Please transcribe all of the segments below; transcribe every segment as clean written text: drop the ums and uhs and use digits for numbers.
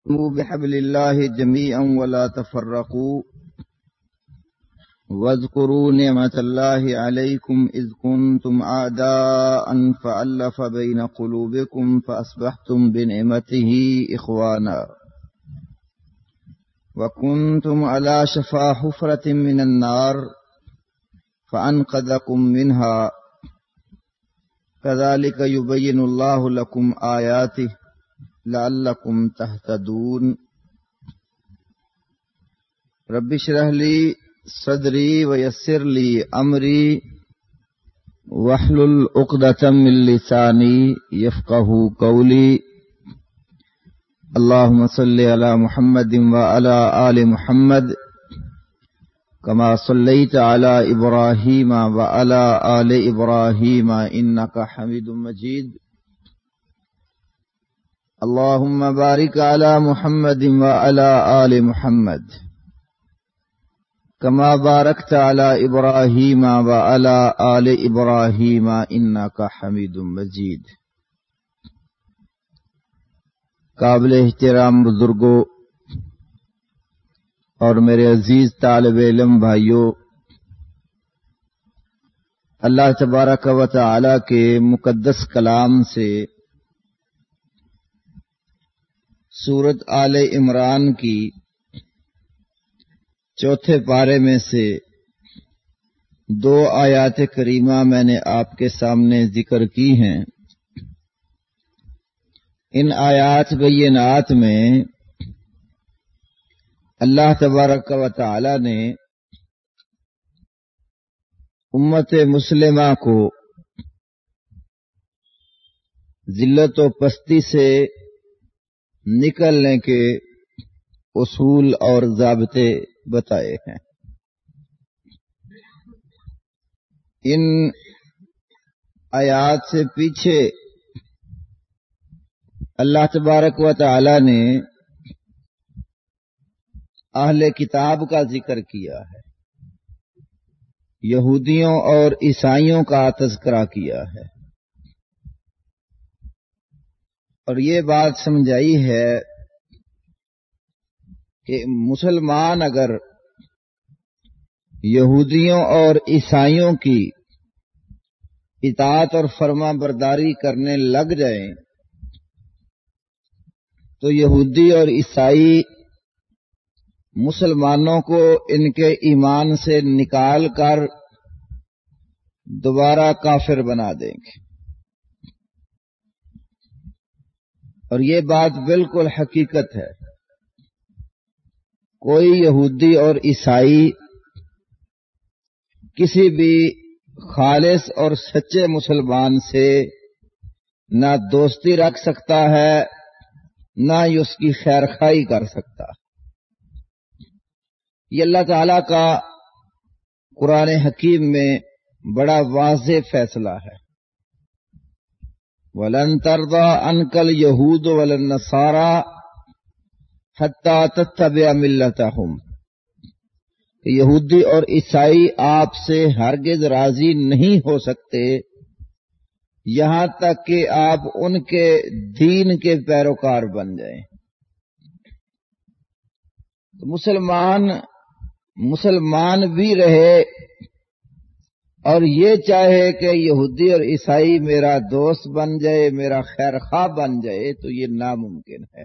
بحبل الله جميعا ولا تفرقوا واذكروا نعمة الله عليكم إذ كنتم أعداء فألف بين قلوبكم فأصبحتم بنعمته إخوانا وكنتم على شفا حفرة من النار فأنقذكم منها كذلك يبين الله لكم آياته لعلكم تهتدون رب اشرح لي صدري ويسر لي أمري واحلل عقدة من لساني يفقهوا قولي اللهم صل على محمد وعلى آل محمد كما صليت على إبراهيم وعلى آل إبراهيم إنك حميد مجيد اللهم بارك على محمد وعلى آل محمد كما باركت على إبراهيم وعلى آل إبراهيم إنك حميد مجيد قابل احترام بزرگوں اور میرے عزیز طالب علم بھائیوں، اللہ تبارک و تعالی کے مقدس کلام سے سورۃ آل عمران کی چوتھے پارے میں سے 2 آیات کریمہ میں نے آپ کے سامنے ذکر کی ہیں۔ ان آیات بینات میں اللہ تبارک و تعالی نے امت مسلمہ کو ذلت و پستی سے نکلنے کے اصول اور ضابطے بتائے ہیں۔ ان آیات سے پیچھے اللہ تبارک و تعالی نے اہل کتاب کا ذکر کیا ہے، یہودیوں اور عیسائیوں کا تذکرہ کیا ہے، اور یہ بات سمجھائی ہے کہ مسلمان اگر یہودیوں اور عیسائیوں کی اطاعت اور فرما برداری کرنے لگ جائیں تو یہودی اور عیسائی مسلمانوں کو ان کے ایمان سے نکال کر دوبارہ کافر بنا دیں گے، اور یہ بات بالکل حقیقت ہے۔ کوئی یہودی اور عیسائی کسی بھی خالص اور سچے مسلمان سے نہ دوستی رکھ سکتا ہے، نہ ہی اس کی خیر خواہی کر سکتا۔ یہ اللہ تعالی کا قرآن حکیم میں بڑا واضح فیصلہ ہے۔ وَلَن تَرْضَىٰ عَنْكَ الْيَهُودُ وَلَا النَّصَارَىٰ حَتَّىٰ تَتَّبِعَ مِلَّتَهُمْ کہ یہودی اور عیسائی آپ سے ہرگز راضی نہیں ہو سکتے یہاں تک کہ آپ ان کے دین کے پیروکار بن جائیں۔ تو مسلمان بھی رہے اور یہ چاہے کہ یہودی اور عیسائی میرا دوست بن جائے، میرا خیر خواہ بن جائے، تو یہ ناممکن ہے۔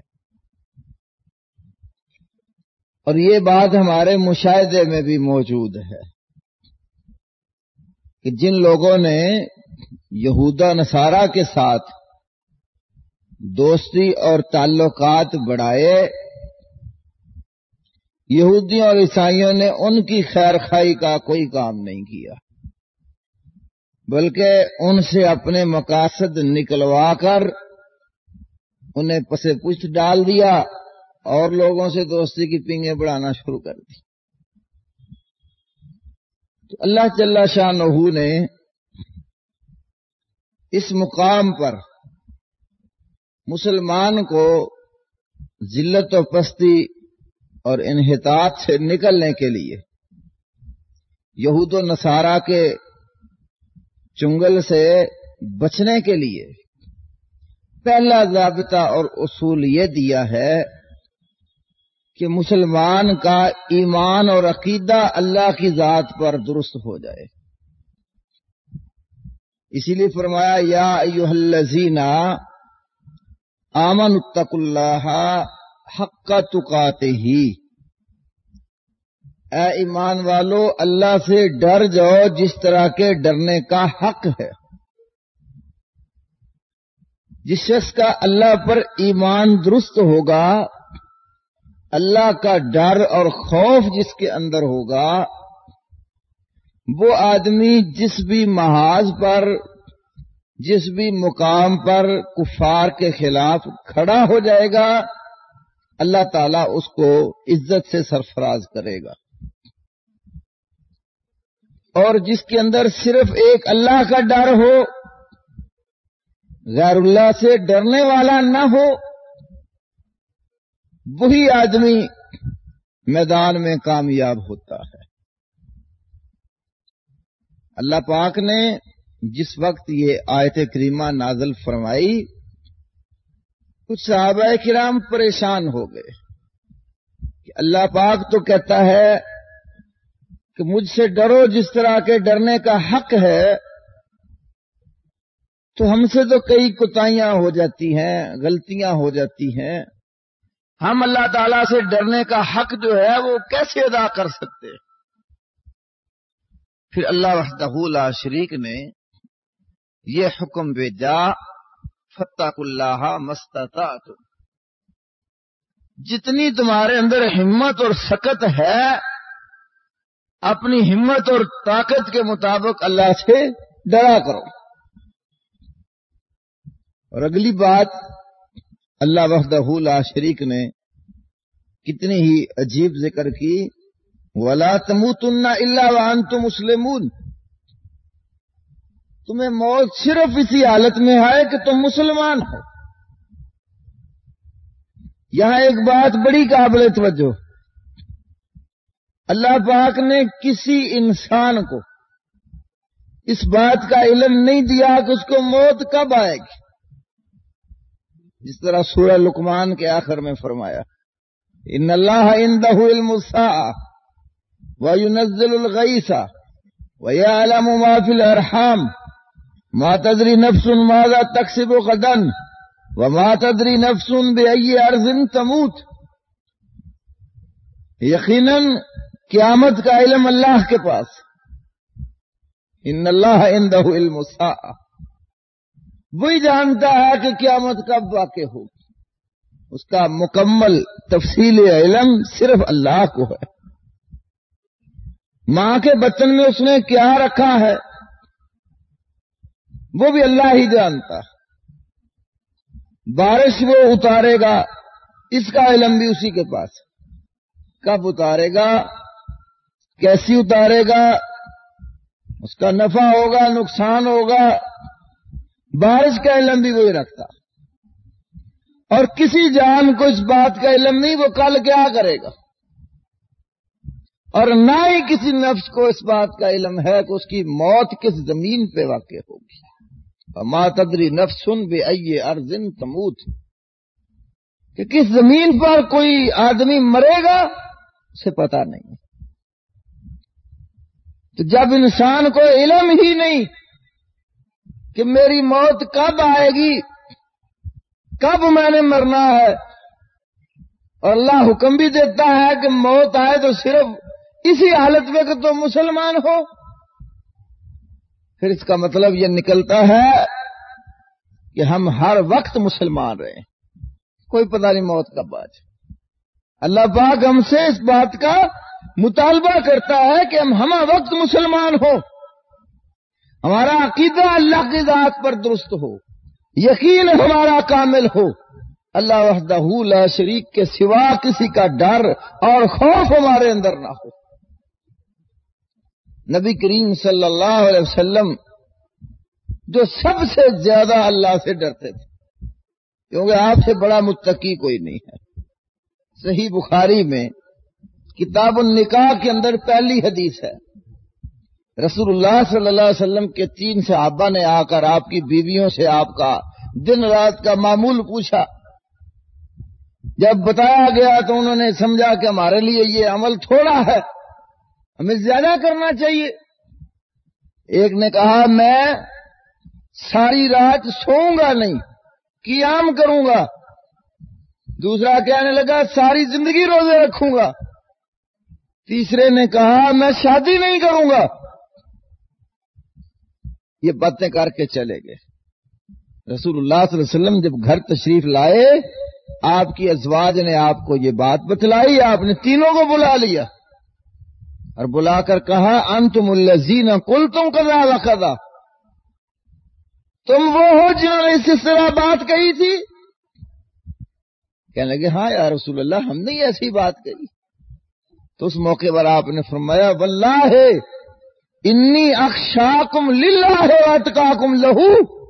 اور یہ بات ہمارے مشاہدے میں بھی موجود ہے کہ جن لوگوں نے یہودا نصارہ کے ساتھ دوستی اور تعلقات بڑھائے، یہودیوں اور عیسائیوں نے ان کی خیر خواہی کا کوئی کام نہیں کیا، بلکہ ان سے اپنے مقاصد نکلوا کر انہیں پسے پوچھ ڈال دیا اور لوگوں سے دوستی کی پنگیں بڑھانا شروع کر دی۔ تو اللہ جل شانہ نے اس مقام پر مسلمان کو ذلت و پستی اور انحطاط سے نکلنے کے لیے، یہود و نصارہ کے چنگل سے بچنے کے لیے پہلا ضابطہ اور اصول یہ دیا ہے کہ مسلمان کا ایمان اور عقیدہ اللہ کی ذات پر درست ہو جائے. اسی لیے فرمایا یا ایھا الذین آمنوا اتقوا اللہ حق تقاتہ، اے ایمان والو اللہ سے ڈر جاؤ جس طرح کے ڈرنے کا حق ہے. جس شخص کا اللہ پر ایمان درست ہوگا، اللہ کا ڈر اور خوف جس کے اندر ہوگا، وہ آدمی جس بھی محاذ پر، جس بھی مقام پر کفار کے خلاف کھڑا ہو جائے گا، اللہ تعالیٰ اس کو عزت سے سرفراز کرے گا. اور جس کے اندر صرف ایک اللہ کا ڈر ہو، غیر اللہ سے ڈرنے والا نہ ہو، وہی آدمی میدان میں کامیاب ہوتا ہے. اللہ پاک نے جس وقت یہ آیت کریمہ نازل فرمائی، کچھ صحابہ کرام پریشان ہو گئے کہ اللہ پاک تو کہتا ہے کہ مجھ سے ڈرو جس طرح کے ڈرنے کا حق ہے، تو ہم سے تو کئی کوتاہیاں ہو جاتی ہیں، غلطیاں ہو جاتی ہیں، ہم اللہ تعالیٰ سے ڈرنے کا حق جو ہے وہ کیسے ادا کر سکتے؟ پھر اللہ وحدہ لا شریک نے یہ حکم بھیجا فاتقوا اللہ ما استطعتم، جتنی تمہارے اندر ہمت اور سکت ہے، اپنی ہمت اور طاقت کے مطابق اللہ سے ڈرا کرو. اور اگلی بات اللہ وحدہ لا شریک نے کتنی ہی عجیب ذکر کی، وَلَا تَمُوتُنَّ إِلَّا وَأَنْتُمْ مُسْلِمُونَ، تمہیں موت صرف اسی حالت میں ہے کہ تم مسلمان ہو. یہاں ایک بات بڑی قابل توجہ، اللہ پاک نے کسی انسان کو اس بات کا علم نہیں دیا کہ اس کو موت کب آئے گی. جس طرح سورہ لقمان کے آخر میں فرمایا ان اللہ عنده علم الساعة وينزل الغيث ويعلم ما في الارحام ما تدري نفس ماذا تكسب غدا وما تدري نفس بأي ارض تموت. یقیناً قیامت کا علم اللہ کے پاس، ان اللہ عنده علم الساعة، وہی جانتا ہے کہ قیامت کب واقع ہوگی. اس کا مکمل تفصیل علم صرف اللہ کو ہے. ماں کے بطن میں اس نے کیا رکھا ہے وہ بھی اللہ ہی جانتا ہے. بارش وہ اتارے گا، اس کا علم بھی اسی کے پاس. کب اتارے گا، کیسی اتارے گا، اس کا نفع ہوگا، نقصان ہوگا، بارش کا علم بھی وہی رکھتا. اور کسی جان کو اس بات کا علم نہیں وہ کل کیا کرے گا، اور نہ ہی کسی نفس کو اس بات کا علم ہے کہ اس کی موت کس زمین پہ واقع ہوگی. وما تدری نفس بأی ارض تموت، کہ کس زمین پر کوئی آدمی مرے گا اسے پتا نہیں. تو جب انسان کو علم ہی نہیں کہ میری موت کب آئے گی، کب میں نے مرنا ہے، اور اللہ حکم بھی دیتا ہے کہ موت آئے تو صرف اسی حالت میں کہ تم مسلمان ہو، پھر اس کا مطلب یہ نکلتا ہے کہ ہم ہر وقت مسلمان رہے، کوئی پتہ نہیں موت کب آ جائے. اللہ پاک ہم سے اس بات کا مطالبہ کرتا ہے کہ ہم ہمہ وقت مسلمان ہو، ہمارا عقیدہ اللہ کی ذات پر درست ہو، یقین ہمارا کامل ہو، اللہ وحدہ لا شریک کے سوا کسی کا ڈر اور خوف ہمارے اندر نہ ہو. نبی کریم صلی اللہ علیہ وسلم جو سب سے زیادہ اللہ سے ڈرتے تھے، کیونکہ آپ سے بڑا متقی کوئی نہیں ہے. صحیح بخاری میں کتاب النکاح کے اندر پہلی حدیث ہے، رسول اللہ صلی اللہ علیہ وسلم کے 3 صحابہ نے آ کر آپ کی بیویوں سے آپ کا دن رات کا معمول پوچھا. جب بتایا گیا تو انہوں نے سمجھا کہ ہمارے لیے یہ عمل تھوڑا ہے، ہمیں زیادہ کرنا چاہیے۔ ایک نے کہا میں ساری رات سوؤں گا نہیں، قیام کروں گا۔ دوسرا کہنے لگا ساری زندگی روزے رکھوں گا۔ تیسرے نے کہا میں شادی نہیں کروں گا۔ یہ باتیں کر کے چلے گئے۔ رسول اللہ صلی اللہ علیہ وسلم جب گھر تشریف لائے، آپ کی ازواج نے آپ کو یہ بات بتلائی، آپ نے تینوں کو بلا لیا اور بلا کر کہا انتم الذین قلتم کذا وکذا، تم وہ ہو جنہوں نے اس طرح بات کہی تھی؟ کہنے لگے ہاں یا رسول اللہ ہم نے ایسی بات کہی۔ تو اس موقع پر آپ نے فرمایا واللہ انی اخشاکم للہ واتقاکم لہو،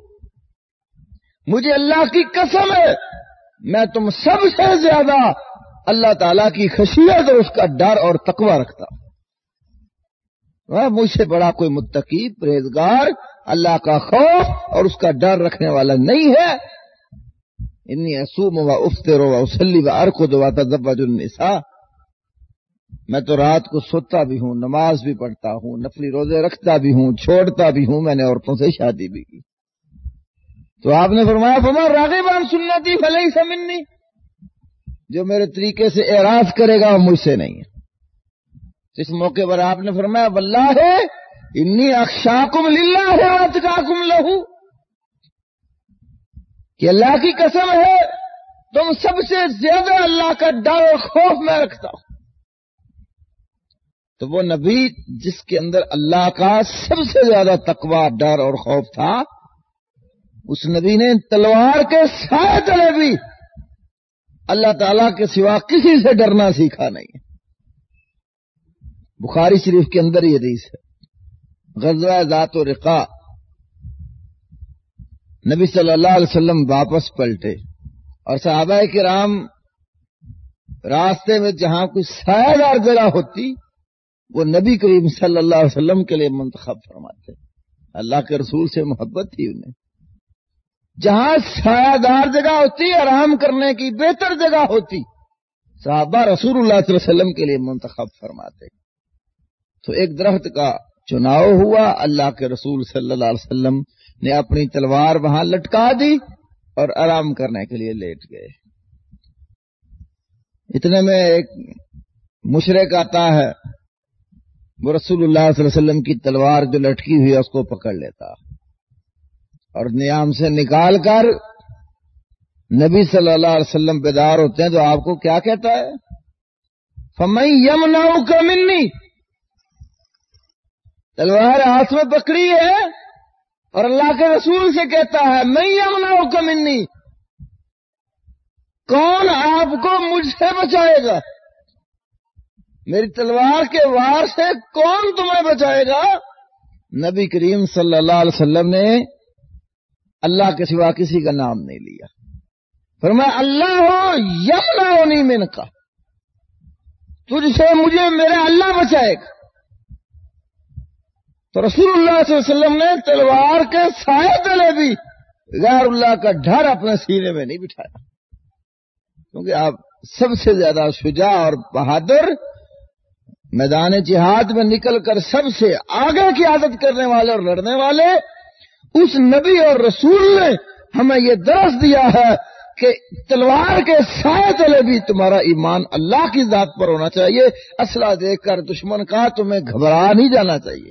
مجھے اللہ کی قسم ہے میں تم سب سے زیادہ اللہ تعالی کی خشیت اور اس کا ڈر اور تقوی رکھتا ہوں۔ مجھ سے بڑا کوئی متقی پرہیزگار اللہ کا خوف اور اس کا ڈر رکھنے والا نہیں ہے۔ انی اصوم و افطر و اصلی و ارقد و اتزوج النساء، میں تو رات کو سوتا بھی ہوں، نماز بھی پڑھتا ہوں، نفلی روزے رکھتا بھی ہوں، چھوڑتا بھی ہوں، میں نے عورتوں سے شادی بھی کی۔ تو آپ نے فرمایا فمن راغب عن سنتی فلیس منی، جو میرے طریقے سے اعراض کرے گا وہ مجھ سے نہیں ہے۔ اس موقع پر آپ نے فرمایا واللہ انی اخشاکم للہ واتقاکم لہو، کہ اللہ کی قسم ہے تم سب سے زیادہ اللہ کا ڈر اور خوف میں رکھتا ہوں۔ تو وہ نبی جس کے اندر اللہ کا سب سے زیادہ تقوی، ڈر اور خوف تھا، اس نبی نے تلوار کے سائے تلے بھی اللہ تعالی کے سوا کسی سے ڈرنا سیکھا نہیں۔ بخاری شریف کے اندر یہ حدیث ہے، غزوہ ذات الرقاع، نبی صلی اللہ علیہ وسلم واپس پلٹے اور صحابہ کرام راستے میں جہاں کوئی سایہ دار جگہ ہوتی وہ نبی کریم صلی اللہ علیہ وسلم کے لیے منتخب فرماتے۔ اللہ کے رسول سے محبت تھی انہیں، جہاں سایہ دار جگہ ہوتی، آرام کرنے کی بہتر جگہ ہوتی، صحابہ رسول اللہ صلی اللہ علیہ وسلم کے لیے منتخب فرماتے۔ تو ایک درخت کا چناؤ ہوا، اللہ کے رسول صلی اللہ علیہ وسلم نے اپنی تلوار وہاں لٹکا دی اور آرام کرنے کے لیے لیٹ گئے۔ اتنے میں ایک مشرک آتا ہے، وہ رسول اللہ صلی اللہ علیہ وسلم کی تلوار جو لٹکی ہوئی ہے اس کو پکڑ لیتا اور نیام سے نکال کر نبی صلی اللہ علیہ وسلم بیدار ہوتے ہیں تو آپ کو کیا کہتا ہے؟ فَمَن يَمْنَعُكَ مِنِّي، تلوار ہاتھ میں پکڑی ہے اور اللہ کے رسول سے کہتا ہے مَن يَمْنَعُكَ مِنِّي، کون آپ کو مجھ سے بچائے گا؟ میری تلوار کے وار سے کون تمہیں بچائے گا؟ نبی کریم صلی اللہ علیہ وسلم نے اللہ کے سوا کسی کا نام نہیں لیا، فرمایا اللہ یمنعنی منک، تجھ سے مجھے میرا اللہ بچائے گا۔ تو رسول اللہ صلی اللہ علیہ وسلم نے تلوار کے سائے تلے بھی غیر اللہ کا ڈر اپنے سینے میں نہیں بٹھایا، کیونکہ آپ سب سے زیادہ شجاع اور بہادر، میدان جہاد میں نکل کر سب سے آگے کی عادت کرنے والے اور لڑنے والے اس نبی اور رسول نے ہمیں یہ درس دیا ہے کہ تلوار کے سائے تلے بھی تمہارا ایمان اللہ کی ذات پر ہونا چاہیے۔ اسلحہ دیکھ کر دشمن کا تمہیں گھبرا نہیں جانا چاہیے،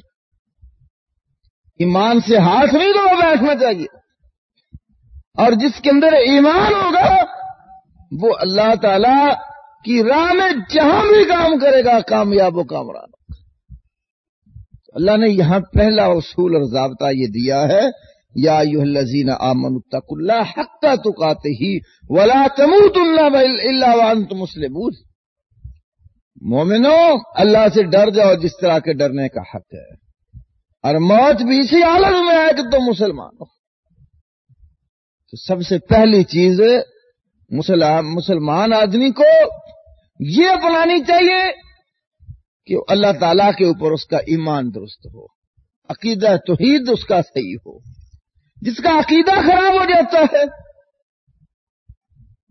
ایمان سے ہاتھ نہیں دھو بیٹھنا چاہیے، اور جس کے اندر ایمان ہوگا وہ اللہ تعالی کی راہ میں جہاں بھی کام کرے گا کامیاب و کامران ہوگا۔ اللہ نے یہاں پہلا اصول اور ضابطہ یہ دیا ہے یا ایھا الذین آمنوا اتقوا اللہ حق تقاتہ ولا تموتن الا وانتم مسلمون، مومنو اللہ سے ڈر جاؤ جس طرح کے ڈرنے کا حق ہے، اور موت بھی اسی حالت میں ہے کہ تم مسلمان ہو۔ تو سب سے پہلی چیز مسلمان آدمی کو یہ اپنانی چاہیے کہ اللہ تعالیٰ کے اوپر اس کا ایمان درست ہو، عقیدہ توحید اس کا صحیح ہو۔ جس کا عقیدہ خراب ہو جاتا ہے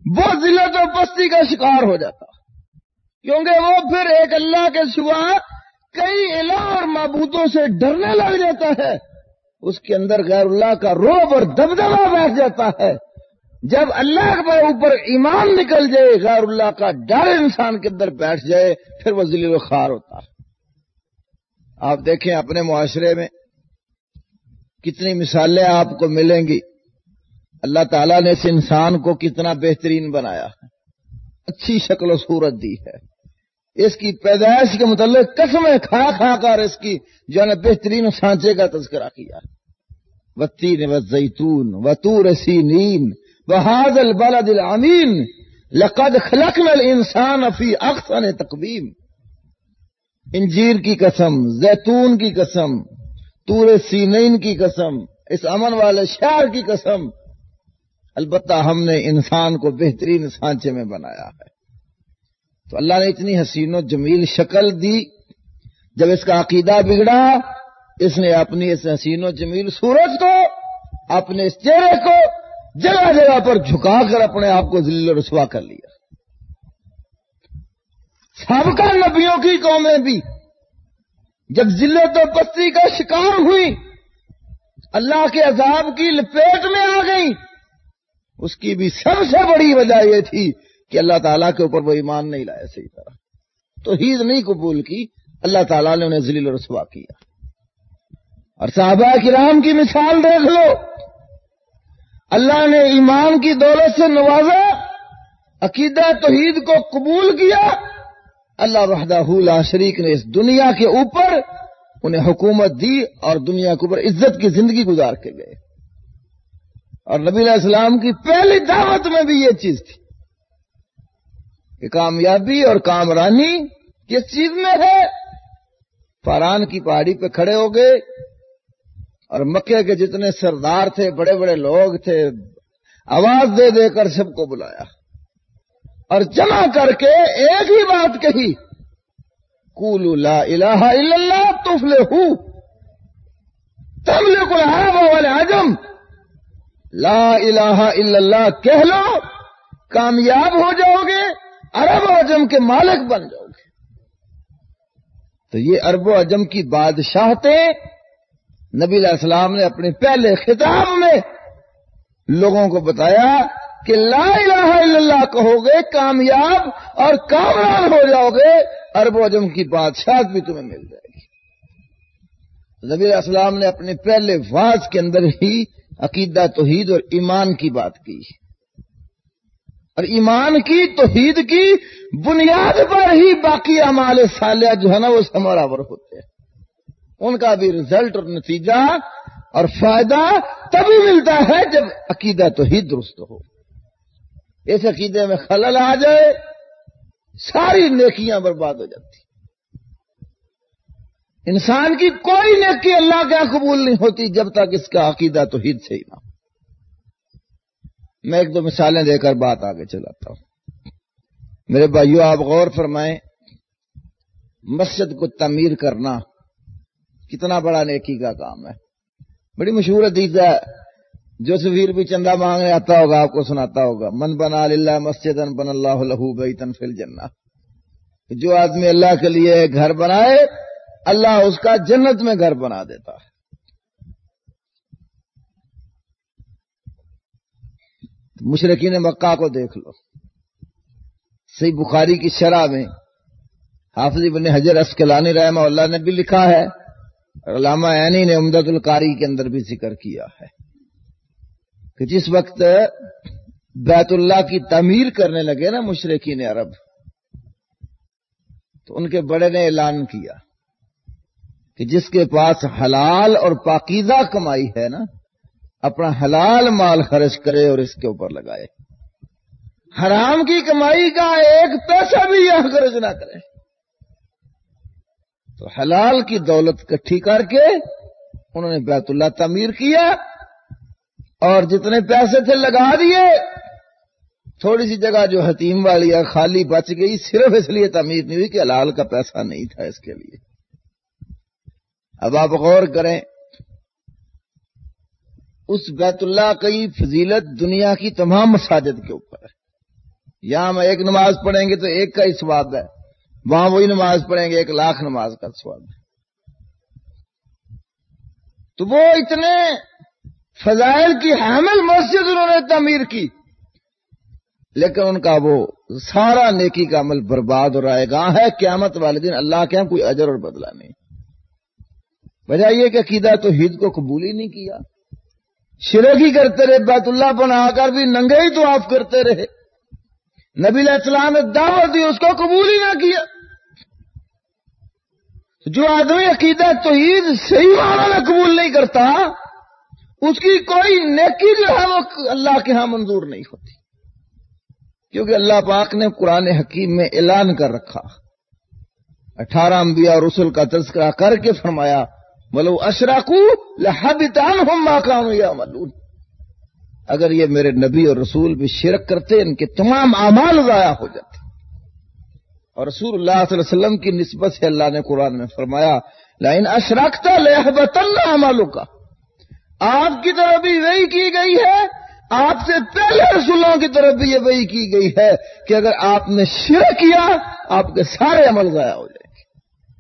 وہ ذلت و پستی کا شکار ہو جاتا، کیونکہ وہ پھر ایک اللہ کے سوا کئی الہ اور معبودوں سے ڈرنے لگ جاتا ہے، اس کے اندر غیر اللہ کا رعب اور دبدبہ بیٹھ جاتا ہے۔ جب اللہ کے اوپر ایمان نکل جائے، غیر اللہ کا ڈر انسان کے اندر بیٹھ جائے، پھر وہ ذلیل و خوار ہوتا ہے۔ آپ دیکھیں اپنے معاشرے میں کتنی مثالیں آپ کو ملیں گی۔ اللہ تعالیٰ نے اس انسان کو کتنا بہترین بنایا ہے، اچھی شکل و صورت دی ہے، اس کی پیدائش کے متعلق قسمیں کھا کھا کر اس کی جو ہے بہترین سانچے کا تذکرہ کیا، والتین والزیتون وطور سینین وہذا البلد الامین لقد خلقنا الانسان فی احسن تقویم۔ انجیر کی قسم، زیتون کی قسم، طور سینین کی قسم، اس امن والے شہر کی قسم، البتہ ہم نے انسان کو بہترین سانچے میں بنایا ہے۔ تو اللہ نے اتنی حسین و جمیل شکل دی، جب اس کا عقیدہ بگڑا، اس نے اپنی اس حسین و جمیل صورت کو، اپنے اس چہرے کو جگہ جگہ پر جھکا کر اپنے آپ کو ذلیل و رسوا کر لیا۔ سابقہ نبیوں کی قومیں بھی جب ذلت و پستی کا شکار ہوئی، اللہ کے عذاب کی لپیٹ میں آ گئی، اس کی بھی سب سے بڑی وجہ یہ تھی کہ اللہ تعالیٰ کے اوپر وہ ایمان نہیں لائے صحیح طرح، توحید نہیں قبول کی، اللہ تعالیٰ نے انہیں ذلیل و رسوا کیا۔ اور صحابہ کرام کی مثال دیکھ لو، اللہ نے ایمان کی دولت سے نوازا، عقیدہ توحید کو قبول کیا، اللہ وحدہ لا شریک نے اس دنیا کے اوپر انہیں حکومت دی اور دنیا کے اوپر عزت کی زندگی گزار کے گئے۔ اور نبی علیہ السلام کی پہلی دعوت میں بھی یہ چیز تھی کہ کامیابی اور کامرانی کس چیز میں ہے؟ فاران کی پہاڑی پہ کھڑے ہو گئے اور مکے کے جتنے سردار تھے، بڑے بڑے لوگ تھے، آواز دے دے کر سب کو بلایا اور جمع کر کے ایک ہی بات کہی، قولوا لا الہ الا اللہ تفلحوا تملک العرب والعجم، لا الہ الا اللہ کہہ لو، کامیاب ہو جاؤ گے، عرب و عجم کے مالک بن جاؤ گے۔ تو یہ عرب و عجم کی بادشاہتیں نبی علیہ السلام نے اپنے پہلے خطاب میں لوگوں کو بتایا کہ لا الہ الا اللہ کہو گے، کامیاب اور کامران ہو جاؤ گے، عرب و عجم کی بادشاہت بھی تمہیں مل جائے گی۔ نبی علیہ السلام نے اپنے پہلے واعظ کے اندر ہی عقیدہ توحید اور ایمان کی بات کی، اور ایمان کی توحید کی بنیاد پر ہی باقی اعمال صالحہ جو ہے نا وہ ثمرآور ہوتے ہیں، ان کا بھی رزلٹ اور نتیجہ اور فائدہ تبھی ملتا ہے جب عقیدہ توحید درست ہو۔ اس عقیدے میں خلل آ جائے، ساری نیکیاں برباد ہو جاتی، انسان کی کوئی نیکی اللہ کا قبول نہیں ہوتی جب تک اس کا عقیدہ توحید صحیح نہ ہو۔ میں ایک دو مثالیں دے کر بات آگے چلاتا ہوں۔ میرے بھائیو، آپ غور فرمائیں، مسجد کو تعمیر کرنا کتنا بڑا نیکی کا کام ہے۔ بڑی مشہور حدیث ہے، جو سفیر بھی چندہ مانگنے آتا ہوگا آپ کو سناتا ہوگا، من بنا للہ مسجدا بنى اللہ لہ بیتا فی الجنہ، جو آدمی اللہ کے لیے گھر بنائے اللہ اس کا جنت میں گھر بنا دیتا ہے۔ مشرکین مکہ کو دیکھ لو، صحیح بخاری کی شرح میں حافظ ابن حجر عسقلانی رحمہ اللہ نے بھی لکھا ہے، علامہ عینی نے عمدۃ القاری کے اندر بھی ذکر کیا ہے کہ جس وقت بیت اللہ کی تعمیر کرنے لگے نا مشرکین عرب، تو ان کے بڑے نے اعلان کیا کہ جس کے پاس حلال اور پاکیزہ کمائی ہے نا، اپنا حلال مال خرچ کرے اور اس کے اوپر لگائے، حرام کی کمائی کا ایک پیسہ بھی یہاں خرچ نہ کرے۔ تو حلال کی دولت اکٹھی کر کے انہوں نے بیت اللہ تعمیر کیا، اور جتنے پیسے تھے لگا دیے، تھوڑی سی جگہ جو حتیم والی ہے خالی بچ گئی، صرف اس لیے تعمیر نہیں ہوئی کہ حلال کا پیسہ نہیں تھا اس کے لیے۔ اب آپ غور کریں، اس بیت اللہ کی فضیلت دنیا کی تمام مساجد کے اوپر ہے، یہاں ہم ایک نماز پڑھیں گے تو ایک کا ہی ثواب ہے، وہاں وہی نماز پڑھیں گے 1,00,000 نماز کا ثواب ہے۔ تو وہ اتنے فضائل کی حامل مسجد انہوں نے تعمیر کی، لیکن ان کا وہ سارا نیکی کا عمل برباد ہو رائے گاہ ہے، قیامت والے دن اللہ کے ہاں کوئی اجر اور بدلہ نہیں۔ وجہ یہ کہ عقیدہ توحید کو قبول ہی نہیں کیا، شرک ہی کرتے رہے، بیت اللہ بنا کر بھی ننگے ہی طواف کرتے رہے، نبی علیہ السلام نے دعوت دی اس کو قبول ہی نہ کیا۔ جو آدمی عقیدہ توحید صحیح معنی میں قبول نہیں کرتا، اس کی کوئی نیکی جو ہے وہ اللہ کے ہاں منظور نہیں ہوتی، کیونکہ اللہ پاک نے قرآن حکیم میں اعلان کر رکھا، 18 انبیاء اور رسل کا تذکرہ کر کے فرمایا وَلَوْ أَشْرَكُوا لَحَبِطَ عَنْهُمْ مَا كَانُوا يَعْمَلُونَ، اگر یہ میرے نبی اور رسول بھی شرک کرتے ان کے تمام اعمال ضائع ہو جاتے۔ اور رسول اللہ صلی اللہ علیہ وسلم کی نسبت سے اللہ نے قرآن میں فرمایا لَإِنْ أَشْرَكْتَ لَيَحْبَطَنَّ عَمَلُكَ، آپ کی طرف بھی وہی کی گئی ہے، آپ سے پہلے رسولوں کی طرف بھی یہ وہی کی گئی ہے کہ اگر آپ نے شرک کیا آپ کے سارے عمل ضائع ہو جائیں گے۔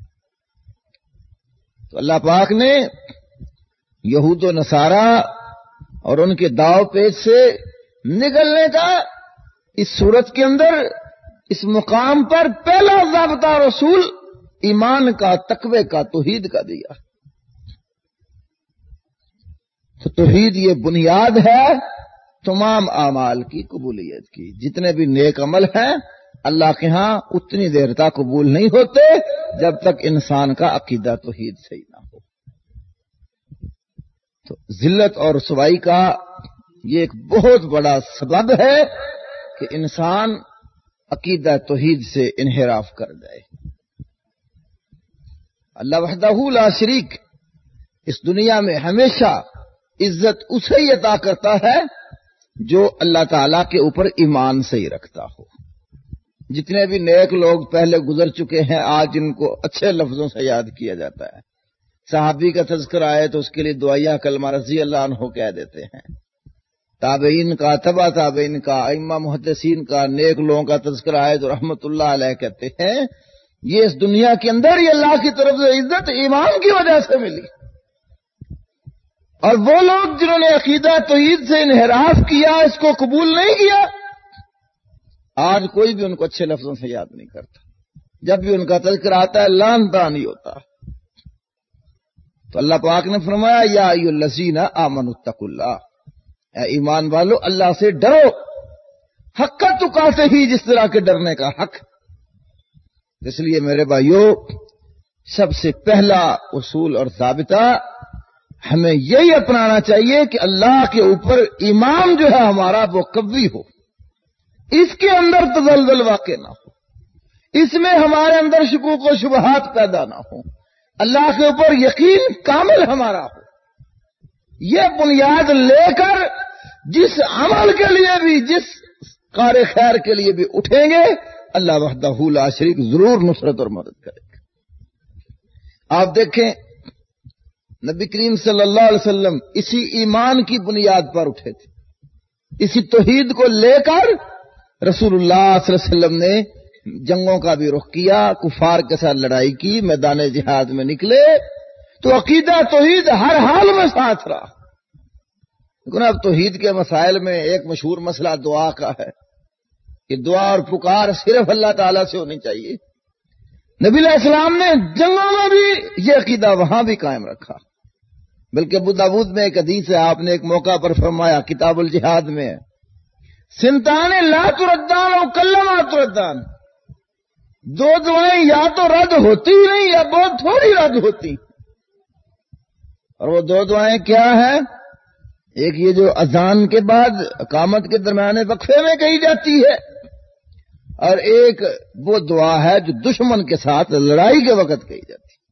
تو اللہ پاک نے یہود و نصارہ اور ان کے داؤ پیچ سے نکلنے کا اس صورت کے اندر اس مقام پر پہلا ضابطہ رسول ایمان کا، تقوی کا، توحید کا دیا۔ تو توحید یہ بنیاد ہے تمام اعمال کی قبولیت کی۔ جتنے بھی نیک عمل ہیں اللہ کے ہاں اتنی دیر تک قبول نہیں ہوتے جب تک انسان کا عقیدہ توحید صحیح نہ ہو۔ تو ذلت اور رسوائی کا یہ ایک بہت بڑا سبب ہے کہ انسان عقیدہ توحید سے انحراف کر جائے۔ اللہ وحدہ لا شریک اس دنیا میں ہمیشہ عزت اسے ہی عطا کرتا ہے جو اللہ تعالی کے اوپر ایمان سے ہی رکھتا ہو۔ جتنے بھی نیک لوگ پہلے گزر چکے ہیں آج ان کو اچھے لفظوں سے یاد کیا جاتا ہے۔ صحابی کا تذکرہ آئے تو اس کے لیے دعائیہ کلمہ رضی اللہ عنہ کہہ دیتے ہیں، تابعین کا، تبع تابعین کا، ائمہ محدثین کا، نیک لوگوں کا تذکرہ آئے تو رحمت اللہ علیہ کہتے ہیں یہ اس دنیا کے اندر ہی اللہ کی طرف سے عزت ایمان کی وجہ سے ملی، اور وہ لوگ جنہوں نے عقیدہ توحید سے انحراف کیا، اس کو قبول نہیں کیا، آج کوئی بھی ان کو اچھے لفظوں سے یاد نہیں کرتا، جب بھی ان کا تذکرہ آتا ہے لعن طعن ہوتا ہے۔ تو اللہ پاک نے فرمایا یا ایھا الذین آمنوا اتقوا اللہ، اے ایمان والو اللہ سے ڈرو، حق تقاتے ہی، جس طرح کے ڈرنے کا حق۔ اس لیے میرے بھائیو سب سے پہلا اصول اور ضابطہ ہمیں یہی اپنانا چاہیے کہ اللہ کے اوپر ایمان جو ہے ہمارا وہ قوی ہو، اس کے اندر تزلزل واقع نہ ہو، اس میں ہمارے اندر شکوک و شبہات پیدا نہ ہو، اللہ کے اوپر یقین کامل ہمارا ہو۔ یہ بنیاد لے کر جس عمل کے لیے بھی، جس کار خیر کے لیے بھی اٹھیں گے اللہ وحدہ لا شریک ضرور نصرت اور مدد کرے گا۔ آپ دیکھیں نبی کریم صلی اللہ علیہ وسلم اسی ایمان کی بنیاد پر اٹھے تھے، اسی توحید کو لے کر رسول اللہ صلی اللہ علیہ وسلم نے جنگوں کا بھی رخ کیا، کفار کے ساتھ لڑائی کی، میدان جہاد میں نکلے تو عقیدہ توحید ہر حال میں ساتھ رہا۔ لیکن اب توحید کے مسائل میں ایک مشہور مسئلہ دعا کا ہے کہ دعا اور پکار صرف اللہ تعالیٰ سے ہونی چاہیے۔ نبی علیہ السلام نے جنگوں میں بھی یہ عقیدہ وہاں بھی قائم رکھا، بلکہ ابو داؤد میں ایک حدیث ہے، آپ نے ایک موقع پر فرمایا کتاب الجہاد میں سنتان لا تردان اور کلما تردان، دو دعائیں یا تو رد ہوتی نہیں یا بہت تھوڑی رد ہوتی، اور وہ دو دعائیں کیا ہیں؟ ایک یہ جو اذان کے بعد اقامت کے درمیانے وقفے میں کہی جاتی ہے، اور ایک وہ دعا ہے جو دشمن کے ساتھ لڑائی کے وقت کہی جاتی ہے۔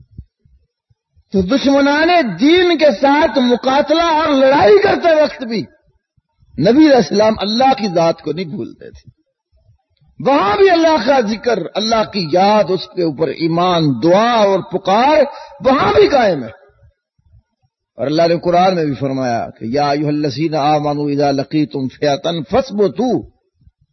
تو دشمنان دین کے ساتھ مقاتلہ اور لڑائی کرتے وقت بھی نبی علیہ السلام اللہ کی ذات کو نہیں بھولتے تھے، وہاں بھی اللہ کا ذکر، اللہ کی یاد، اس کے اوپر ایمان، دعا اور پکار وہاں بھی قائم ہے۔ اور اللہ نے قرآن میں بھی فرمایا کہ یا ایھا الذین آمنوا اذا لقیتم فئۃ فاثبتوا،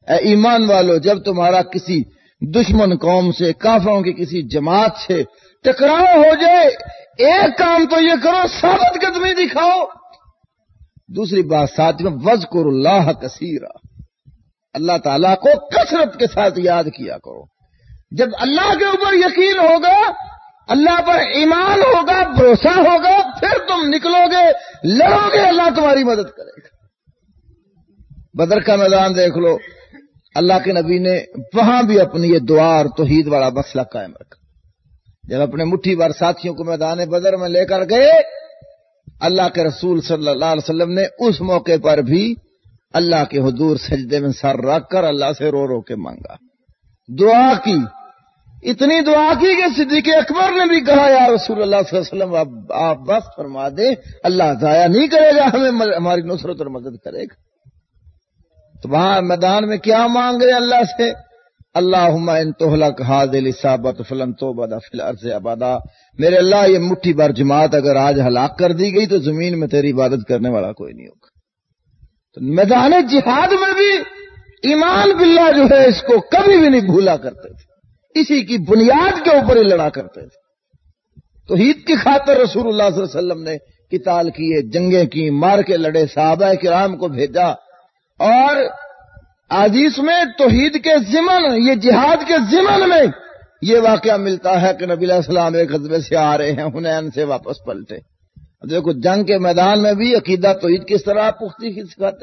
اے ایمان والو، جب تمہارا کسی دشمن قوم سے، کافروں کی کسی جماعت سے ٹکراؤ ہو جائے، ایک کام تو یہ کرو، ثابت قدمی دکھاؤ۔ دوسری بات ساتھ میں وذکروا اللہ کثیرا، اللہ تعالیٰ کو کثرت کے ساتھ یاد کیا کرو۔ جب اللہ کے اوپر یقین ہوگا، اللہ پر ایمان ہوگا، بھروسہ ہوگا، پھر تم نکلو گے، لڑو گے، اللہ تمہاری مدد کرے گا۔ بدر کا میدان دیکھ لو، اللہ کے نبی نے وہاں بھی اپنی یہ دعا اور توحید والا مسئلہ قائم رکھا۔ جب اپنے مٹھی بھر ساتھیوں کو میدان بدر میں لے کر گئے، اللہ کے رسول صلی اللہ علیہ وسلم نے اس موقع پر بھی اللہ کے حضور سجدے میں سر رکھ کر اللہ سے رو رو کے مانگا، دعا کی، اتنی دعا کی کہ صدیق اکبر نے بھی کہا یا رسول اللہ صلی اللہ علیہ وسلم آپ بس فرما دیں، اللہ ضائع نہیں کرے گا، ہمیں ہماری نصرت اور مدد کرے گا۔ تو وہاں میدان میں کیا مانگ رہے اللہ سے؟ اللہم ان تہلک ھذہ العصابۃ فلن تعبد فی الارض ابدا، میرے اللہ یہ مٹھی بھر جماعت اگر آج ہلاک کر دی گئی تو زمین میں تیری عبادت کرنے والا کوئی نہیں ہوگا۔ تو میدان جہاد میں بھی ایمان باللہ جو ہے اس کو کبھی بھی نہیں بھولا کرتے تھے، اسی کی بنیاد کے اوپر ہی لڑا کرتے تھے۔ توحید کی خاطر رسول اللہ صلی اللہ علیہ وسلم نے قتال کیے، جنگیں کی، مار کے لڑے، صحابہ کرام کو بھیجا، اور حدیث میں توحید کے ضمن، یہ جہاد کے ضمن میں یہ واقعہ ملتا ہے کہ نبی علیہ السلام ایک غزوے سے آ رہے ہیں، حنین سے واپس پلٹے۔ دیکھو جنگ کے میدان میں بھی عقیدہ توحید کس طرح پختگی سکھاتے۔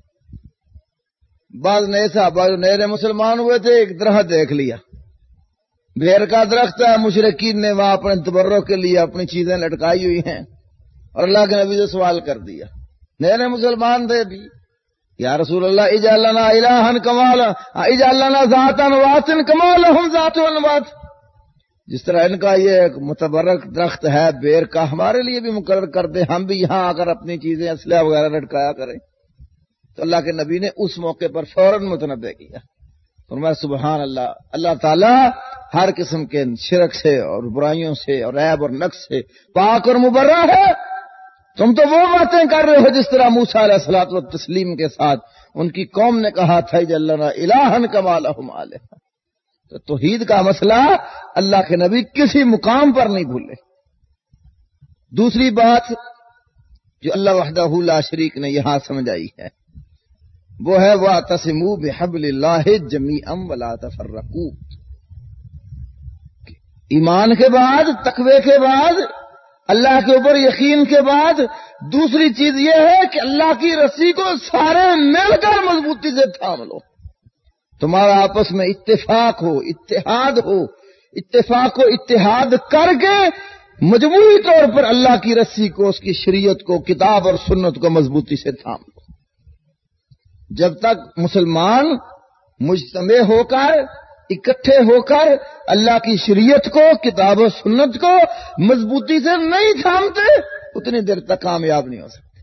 بعض نئے صحابہ جو نئے مسلمان ہوئے تھے، ایک درخت دیکھ لیا، بیر کا درخت ہے، مشرکین نے وہاں اپنے تبرک کے لیے اپنی چیزیں لٹکائی ہوئی ہیں، اور اللہ کے نبی سے سوال کر دیا، نئے مسلمان تھے بھی، یا رسول اللہ اجعل لنا الہا کما اجعل لنا ذاتا نوات کما لهم ذات انوات، جس طرح ان کا یہ ایک متبرک درخت ہے بیر کا، ہمارے لیے بھی مقرر کر دے، ہم بھی یہاں آ کر اپنی چیزیں اسلحہ وغیرہ لٹکایا کریں۔ تو اللہ کے نبی نے اس موقع پر فوراً متنبہ کیا، فرمایا سبحان اللہ، اللہ تعالیٰ ہر قسم کے شرک سے اور برائیوں سے اور عیب اور نقص سے پاک اور مبرہ ہے۔ تم تو وہ باتیں کر رہے ہو جس طرح موسیٰ علیہ الصلوۃ والتسلیم کے ساتھ ان کی قوم نے کہا تھا اجعل لنا الہا کما لهم آلہۃ۔ تو توحید کا مسئلہ اللہ کے نبی کسی مقام پر نہیں بھولے۔ دوسری بات جو اللہ وحدہ لا شریک نے یہاں سمجھائی ہے وہ ہے وَاعْتَصِمُوا بِحَبْلِ اللَّهِ جَمِيعًا وَلَا تَفَرَّقُوا۔ ایمان کے بعد، تقوی کے بعد، اللہ کے اوپر یقین کے بعد دوسری چیز یہ ہے کہ اللہ کی رسی کو سارے مل کر مضبوطی سے تھام لو، تمہارا آپس میں اتفاق ہو، اتحاد ہو، اتفاق و اتحاد کر کے مجموعی طور پر اللہ کی رسی کو، اس کی شریعت کو، کتاب اور سنت کو مضبوطی سے تھام لو۔ جب تک مسلمان مجتمع ہو کر، اکٹھے ہو کر اللہ کی شریعت کو، کتاب و سنت کو مضبوطی سے نہیں تھامتے، اتنی دیر تک کامیاب نہیں ہو سکتے۔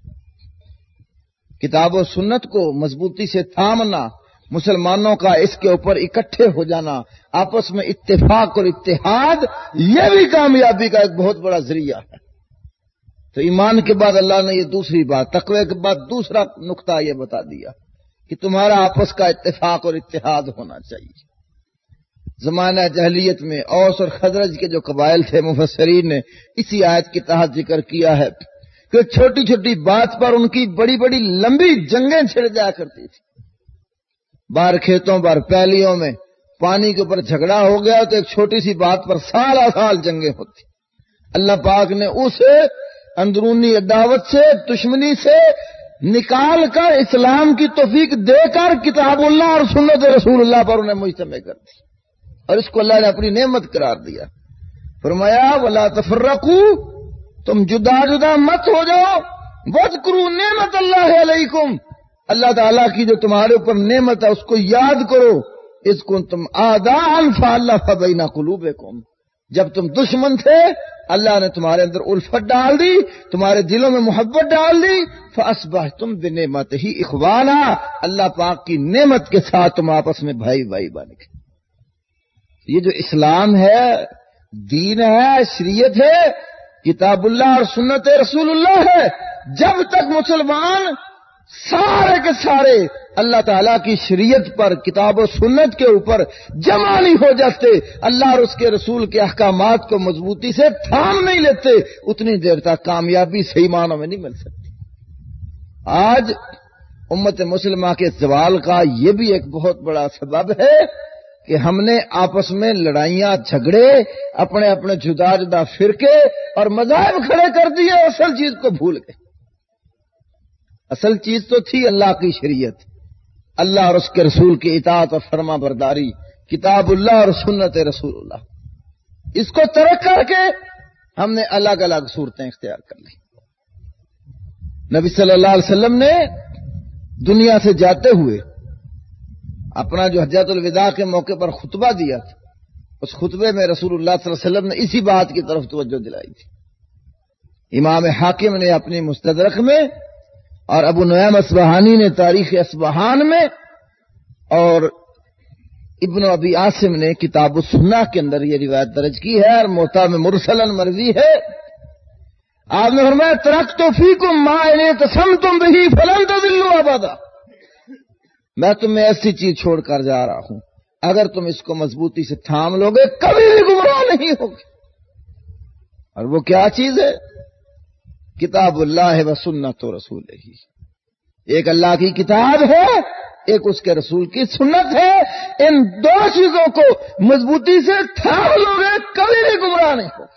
کتاب و سنت کو مضبوطی سے تھامنا، مسلمانوں کا اس کے اوپر اکٹھے ہو جانا، آپس میں اتفاق اور اتحاد، یہ بھی کامیابی کا ایک بہت بڑا ذریعہ ہے۔ تو ایمان کے بعد اللہ نے یہ دوسری بات، تقوی کے بعد دوسرا نقطہ یہ بتا دیا کہ تمہارا آپس کا اتفاق اور اتحاد ہونا چاہیے۔ زمانہ جاہلیت میں اوس اور خزرج کے جو قبائل تھے، مفسرین نے اسی آیت کے تحت ذکر کیا ہے کہ چھوٹی چھوٹی بات پر ان کی بڑی بڑی لمبی جنگیں چھڑ جایا کرتی تھی۔ باہر کھیتوں پر، پیلیوں میں پانی کے اوپر جھگڑا ہو گیا تو ایک چھوٹی سی بات پر سال جنگیں ہوتی۔ اللہ پاک نے اس اندرونی عداوت سے، دشمنی سے نکال کر اسلام کی توفیق دے کر کتاب اللہ اور سنت رسول اللہ پر انہیں مجتمع کر دی، اور اس کو اللہ نے اپنی نعمت قرار دیا۔ فرمایا وَلَا تَفَرَّقُوا، تم جدا جدا مت ہو جاؤ، وَاذْكُرُوا نِعْمَتَ اللَّهِ عَلَيْكُمْ، اللہ تعالیٰ کی جو تمہارے اوپر نعمت ہے اس کو یاد کرو، اِذْ كُنْتُمْ أَعْدَاءً فَأَلَّفَ بَيْنَ قُلُوبِكُمْ، جب تم دشمن تھے اللہ نے تمہارے اندر الفت ڈال دی، تمہارے دلوں میں محبت ڈال دی، فَأَصْبَحْتُمْ بِنِعْمَتِهِ إِخْوَانًا، اللہ پاک کی نعمت کے ساتھ تم آپس میں بھائی بھائی بن گئے۔ یہ جو اسلام ہے، دین ہے، شریعت ہے، کتاب اللہ اور سنت رسول اللہ ہے، جب تک مسلمان سارے کے سارے اللہ تعالیٰ کی شریعت پر، کتاب و سنت کے اوپر جمع نہیں ہو جاتے، اللہ اور اس کے رسول کے احکامات کو مضبوطی سے تھام نہیں لیتے، اتنی دیر تک کامیابی صحیح معنوں میں نہیں مل سکتی۔ آج امت مسلمہ کے زوال کا یہ بھی ایک بہت بڑا سبب ہے کہ ہم نے آپس میں لڑائیاں جھگڑے، اپنے اپنے جدا جدا فرقے اور مذاہب کھڑے کر دیے، اصل چیز کو بھول گئے۔ اصل چیز تو تھی اللہ کی شریعت، اللہ اور اس کے رسول کی اطاعت اور فرما برداری، کتاب اللہ اور سنت رسول اللہ۔ اس کو ترک کر کے ہم نے الگ الگ صورتیں اختیار کر لی۔ نبی صلی اللہ علیہ وسلم نے دنیا سے جاتے ہوئے اپنا جو حجۃ الوداع کے موقع پر خطبہ دیا تھا، اس خطبے میں رسول اللہ صلی اللہ علیہ وسلم نے اسی بات کی طرف توجہ دلائی تھی۔ امام حاکم نے اپنی مستدرک میں اور ابو نعیم اصبہانی نے تاریخ اصبہان میں اور ابن ابی عاصم نے کتاب السنہ کے اندر یہ روایت درج کی ہے اور موطا میں مرسلن مروی ہے۔ آپ نے فرمایا ترکت فیکم ما ان اعتصمتم بہ فلن تضلوا ابدا، میں تمہیں ایسی چیز چھوڑ کر جا رہا ہوں، اگر تم اس کو مضبوطی سے تھام لوگے کبھی بھی گمراہ نہیں ہوگے۔ اور وہ کیا چیز ہے؟ کتاب اللہ و سنت رسولہ، ایک اللہ کی کتاب ہے، ایک اس کے رسول کی سنت ہے۔ ان دو چیزوں کو مضبوطی سے تھام لوگے کبھی بھی گمراہ نہیں ہوگے۔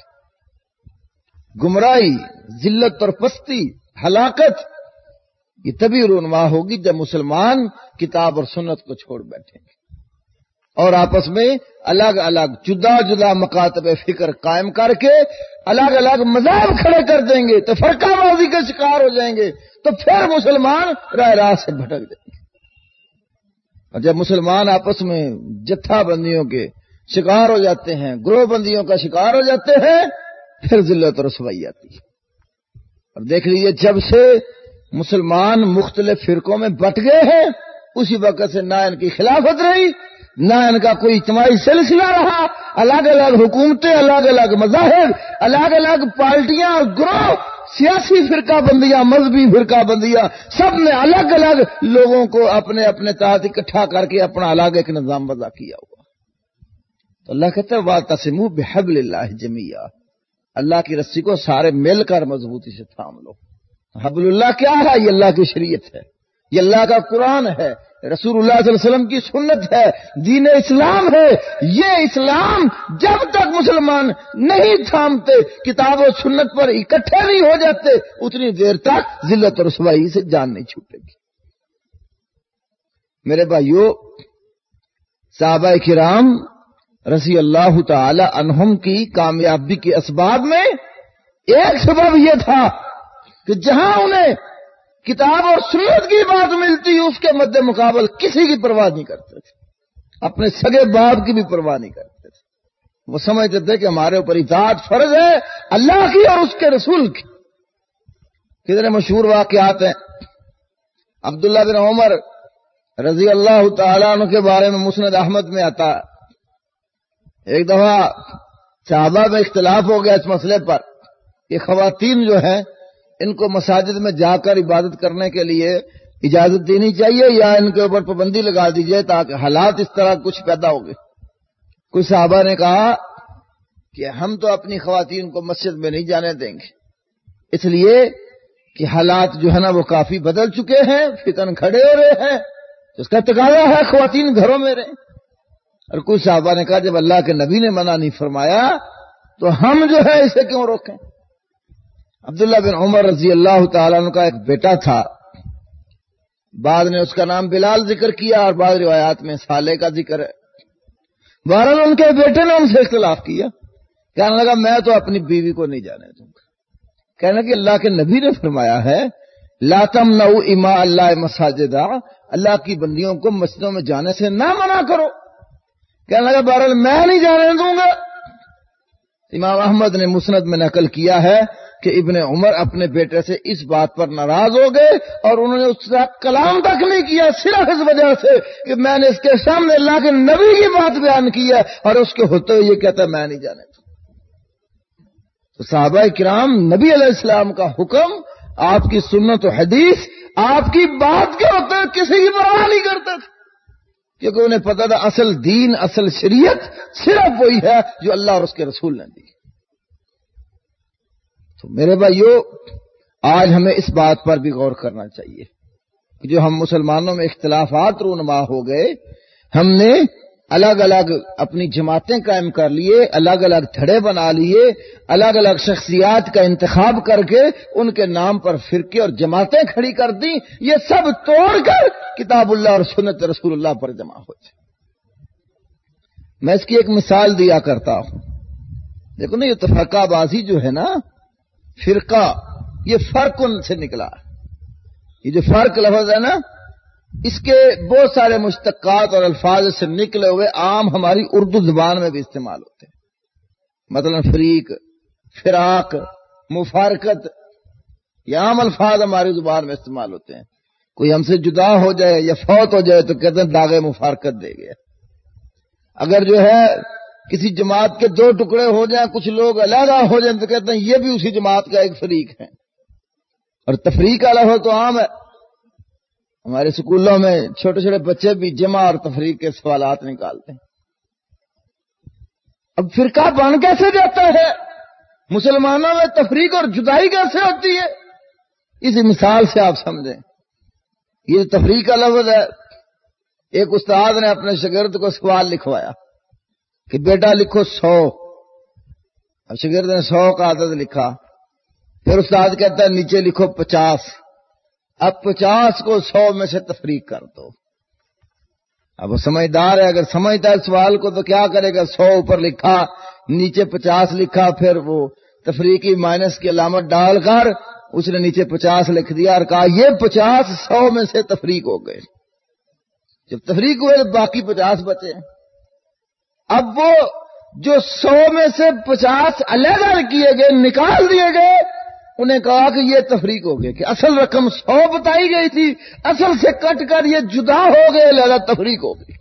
گمراہی، ذلت اور پستی، ہلاکت یہ تبھی رونما ہوگی جب مسلمان کتاب اور سنت کو چھوڑ بیٹھیں گے اور آپس میں الگ الگ جدا جدا مکاتب فکر قائم کر کے الگ الگ مذاہب کھڑے کر دیں گے تو فرقہ بازی کا شکار ہو جائیں گے، تو پھر مسلمان راہ راست سے بھٹک جائیں گے۔ اور جب مسلمان آپس میں جتھا بندیوں کے شکار ہو جاتے ہیں، گروہ بندیوں کا شکار ہو جاتے ہیں، پھر ذلت اور رسوائی آتی ہے۔ اور دیکھ لیجئے جب سے مسلمان مختلف فرقوں میں بٹ گئے ہیں، اسی وقت سے نہ ان کی خلافت رہی، نہ ان کا کوئی اجتماعی سلسلہ رہا، الگ الگ حکومتیں، الگ الگ مذاہب، الگ الگ پارٹیاں اور گروہ، سیاسی فرقہ بندیاں، مذہبی فرقہ بندیاں، سب نے الگ الگ لوگوں کو اپنے اپنے تحت اکٹھا کر کے اپنا الگ ایک نظام وضع کیا ہوا۔ تو اللہ کہتا ہے وَاعْتَصِمُوا بِحَبْلِ اللَّهِ جَمِيعًا، اللہ کی رسی کو سارے مل کر مضبوطی سے تھام لو۔ حبل اللہ کیا ہے؟ یہ اللہ کی شریعت ہے، یہ اللہ کا قرآن ہے، رسول اللہ صلی اللہ علیہ وسلم کی سنت ہے، دین اسلام ہے۔ یہ اسلام جب تک مسلمان نہیں تھامتے، کتاب و سنت پر اکٹھے نہیں ہو جاتے، اتنی دیر تک ذلت اور رسوائی سے جان نہیں چھوٹے گی۔ میرے بھائیو، صحابہ کرام رضی اللہ تعالی عنہم کی کامیابی کے اسباب میں ایک سبب یہ تھا کہ جہاں انہیں کتاب اور سنت کی بات ملتی اس کے مد مقابل کسی کی پرواہ نہیں کرتے تھے، اپنے سگے باپ کی بھی پرواہ نہیں کرتے تھے۔ وہ سمجھتے تھے کہ ہمارے اوپر اطاعت فرض ہے اللہ کی اور اس کے رسول کی۔ کتنے مشہور واقعات ہیں۔ عبداللہ بن عمر رضی اللہ تعالیٰ عنہ کے بارے میں مسند احمد میں آتا ہے، ایک دفعہ صحابہ میں اختلاف ہو گیا اس مسئلے پر کہ خواتین جو ہیں ان کو مساجد میں جا کر عبادت کرنے کے لیے اجازت دینی چاہیے یا ان کے اوپر پابندی لگا دی جائے تاکہ حالات اس طرح کچھ پیدا ہو گئے۔ کچھ صحابہ نے کہا کہ ہم تو اپنی خواتین کو مسجد میں نہیں جانے دیں گے، اس لیے کہ حالات جو ہے نا وہ کافی بدل چکے ہیں، فتن کھڑے ہو رہے ہیں، اس کا تقاضا ہے خواتین گھروں میں رہیں۔ اور کچھ صحابہ نے کہا جب اللہ کے نبی نے منع نہیں فرمایا تو ہم جو ہے اسے کیوں روکیں۔ عبداللہ بن عمر رضی اللہ تعالیٰ عنہ کا ایک بیٹا تھا، بعد نے اس کا نام بلال ذکر کیا اور بعض روایات میں صالح کا ذکر ہے۔ بہرحال ان کے بیٹے نے ان سے اختلاف کیا، کہنے لگا میں تو اپنی بیوی کو نہیں جانے دوں گا۔ کہنے کہ اللہ کے نبی نے فرمایا ہے لا تمنعوا اماء اللہ مساجد، اللہ کی بندیوں کو مسجدوں میں جانے سے نہ منع کرو۔ کہنے لگا بہرحال میں نہیں جانے دوں گا۔ امام احمد نے مسند میں نقل کیا ہے کہ ابن عمر اپنے بیٹے سے اس بات پر ناراض ہو گئے اور انہوں نے اس کا کلام تک نہیں کیا، صرف اس وجہ سے کہ میں نے اس کے سامنے اللہ کے نبی کی بات بیان کی ہے اور اس کے ہوتے ہوئے یہ کہتا ہے میں نہیں جانے دوں۔ تو صحابہ کرام نبی علیہ السلام کا حکم، آپ کی سنت و حدیث، آپ کی بات کے ہوتے کسی کی پرواہ نہیں کرتے تھے، کیونکہ انہیں پتا تھا اصل دین، اصل شریعت صرف وہی ہے جو اللہ اور اس کے رسول نے دی۔ تو میرے بھائیو، آج ہمیں اس بات پر بھی غور کرنا چاہیے کہ جو ہم مسلمانوں میں اختلافات رونما ہو گئے، ہم نے الگ الگ اپنی جماعتیں قائم کر لیے، الگ الگ دھڑے بنا لیے، الگ الگ شخصیات کا انتخاب کر کے ان کے نام پر فرقے اور جماعتیں کھڑی کر دی، یہ سب توڑ کر کتاب اللہ اور سنت رسول اللہ پر جمع ہو جائے۔ میں اس کی ایک مثال دیا کرتا ہوں۔ دیکھو نا، یہ تفرقہ بازی جو ہے نا، فرقہ، یہ فرق ان سے نکلا ہے۔ یہ جو فرق لفظ ہے نا، اس کے بہت سارے مشتقات اور الفاظ سے نکلے ہوئے عام ہماری اردو زبان میں بھی استعمال ہوتے ہیں۔ مثلا فریق، فراق، مفارقت، یہ عام الفاظ ہماری زبان میں استعمال ہوتے ہیں۔ کوئی ہم سے جدا ہو جائے یا فوت ہو جائے تو کہتے ہیں داغ مفارقت دے گیا۔ اگر جو ہے کسی جماعت کے دو ٹکڑے ہو جائیں، کچھ لوگ علیحدہ ہو جائیں تو کہتے ہیں یہ بھی اسی جماعت کا ایک فریق ہے۔ اور تفریق کا لفظ تو عام ہے، ہمارے سکولوں میں چھوٹے چھوٹے بچے بھی جمع اور تفریق کے سوالات نکالتے ہیں۔ اب فرقہ بن کیسے جاتا ہے؟ مسلمانوں میں تفریق اور جدائی کیسے ہوتی ہے؟ اسی مثال سے آپ سمجھیں۔ یہ تفریق کا لفظ ہے، ایک استاد نے اپنے شاگرد کو سوال لکھوایا کہ بیٹا لکھو 100۔ اب شاگرد نے 100 کا عدد لکھا، پھر استاد کہتا ہے نیچے لکھو 50۔ اب 50 کو 100 میں سے تفریق کر دو۔ اب وہ سمجھدار ہے، اگر سمجھتا ہے سوال کو تو کیا کرے گا؟ 100 اوپر لکھا، نیچے 50 لکھا، پھر وہ تفریقی مائنس کی علامت ڈال کر اس نے نیچے 50 لکھ دیا اور کہا یہ 50 100 میں سے تفریق ہو گئے۔ جب تفریق ہوئے تو باقی 50 بچے۔ اب وہ جو 100 میں سے 50 علیحدہ کیے گئے، نکال دیے گئے، انہیں کہا کہ یہ تفریق ہو گئے کہ اصل رقم 100 بتائی گئی تھی، اصل سے کٹ کر یہ جدا ہو گئے، لہذا تفریق ہو گئی۔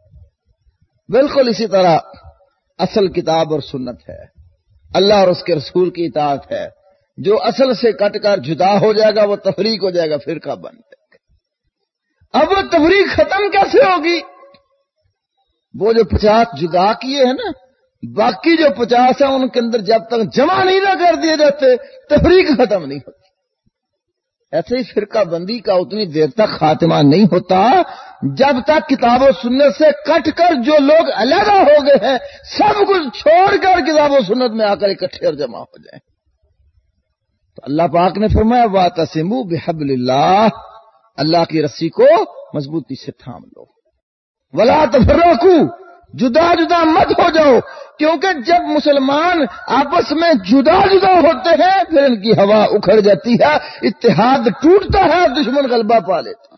بالکل اسی طرح اصل کتاب اور سنت ہے، اللہ اور اس کے رسول کی اطاعت ہے۔ جو اصل سے کٹ کر جدا ہو جائے گا وہ تفریق ہو جائے گا، فرقہ بن جائے گا۔ اب وہ تفریق ختم کیسے ہوگی؟ وہ جو 50 جدا کیے ہیں نا، باقی جو 50 ہیں ان کے اندر جب تک جمع نہیں نہ کر دیے جاتے تفریق ختم نہیں ہوتی۔ ایسے ہی فرقہ بندی کا اتنی دیر تک خاتمہ نہیں ہوتا جب تک کتاب و سنت سے کٹ کر جو لوگ علیحدہ ہو گئے ہیں سب کچھ چھوڑ کر کتاب و سنت میں آ کر اکٹھے اور جمع ہو جائیں۔ تو اللہ پاک نے فرمایا وَاعْتَصِمُوا بِحَبْلِ اللَّهِ، اللہ کی رسی کو مضبوطی سے تھام لو، وَلَا تَفَرَّقُوا، جدا جدا مت ہو جاؤ، کیونکہ جب مسلمان آپس میں جدا جدا ہوتے ہیں پھر ان کی ہوا اکھڑ جاتی ہے، اتحاد ٹوٹتا ہے، دشمن غلبہ پا لیتا۔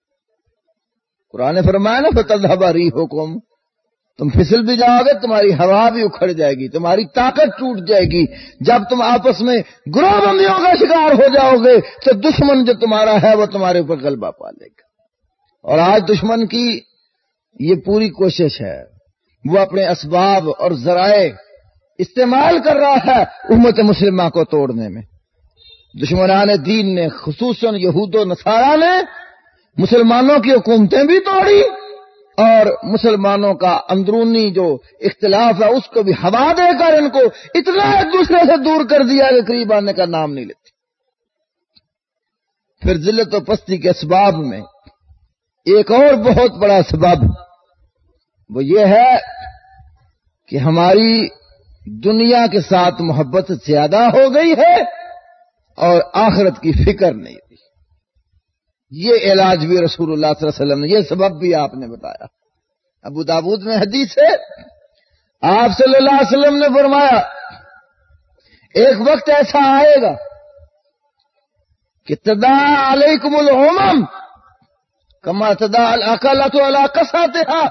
قرآن نے فرمایا نا فَتَذْهَبَ رِيحُكُمْ، تم پھسل بھی جاؤ گے، تمہاری ہوا بھی اکھڑ جائے گی، تمہاری طاقت ٹوٹ جائے گی۔ جب تم آپس میں گروہ بندیوں کا شکار ہو جاؤ گے تو دشمن جو تمہارا ہے وہ تمہارے اوپر غلبہ پا لے گا۔ اور آج دشمن کی یہ پوری کوشش ہے، وہ اپنے اسباب اور ذرائع استعمال کر رہا ہے امت مسلمہ کو توڑنے میں۔ دشمنان دین نے، خصوصاً یہود و نصارہ نے، مسلمانوں کی حکومتیں بھی توڑی اور مسلمانوں کا اندرونی جو اختلاف ہے اس کو بھی ہوا دے کر ان کو اتنا ایک دوسرے سے دور کر دیا کہ قریب آنے کا نام نہیں لیتے۔ پھر ذلت و پستی کے اسباب میں ایک اور بہت بڑا سبب وہ یہ ہے کہ ہماری دنیا کے ساتھ محبت زیادہ ہو گئی ہے اور آخرت کی فکر نہیں تھی۔ یہ علاج بھی رسول اللہ صلی اللہ علیہ وسلم نے، یہ سبب بھی آپ نے بتایا۔ ابو داؤد میں حدیث ہے، آپ صلی اللہ علیہ وسلم نے فرمایا ایک وقت ایسا آئے گا کہ تداعی علیکم الامم کما تداعی الاکلۃ علی قصعتھا،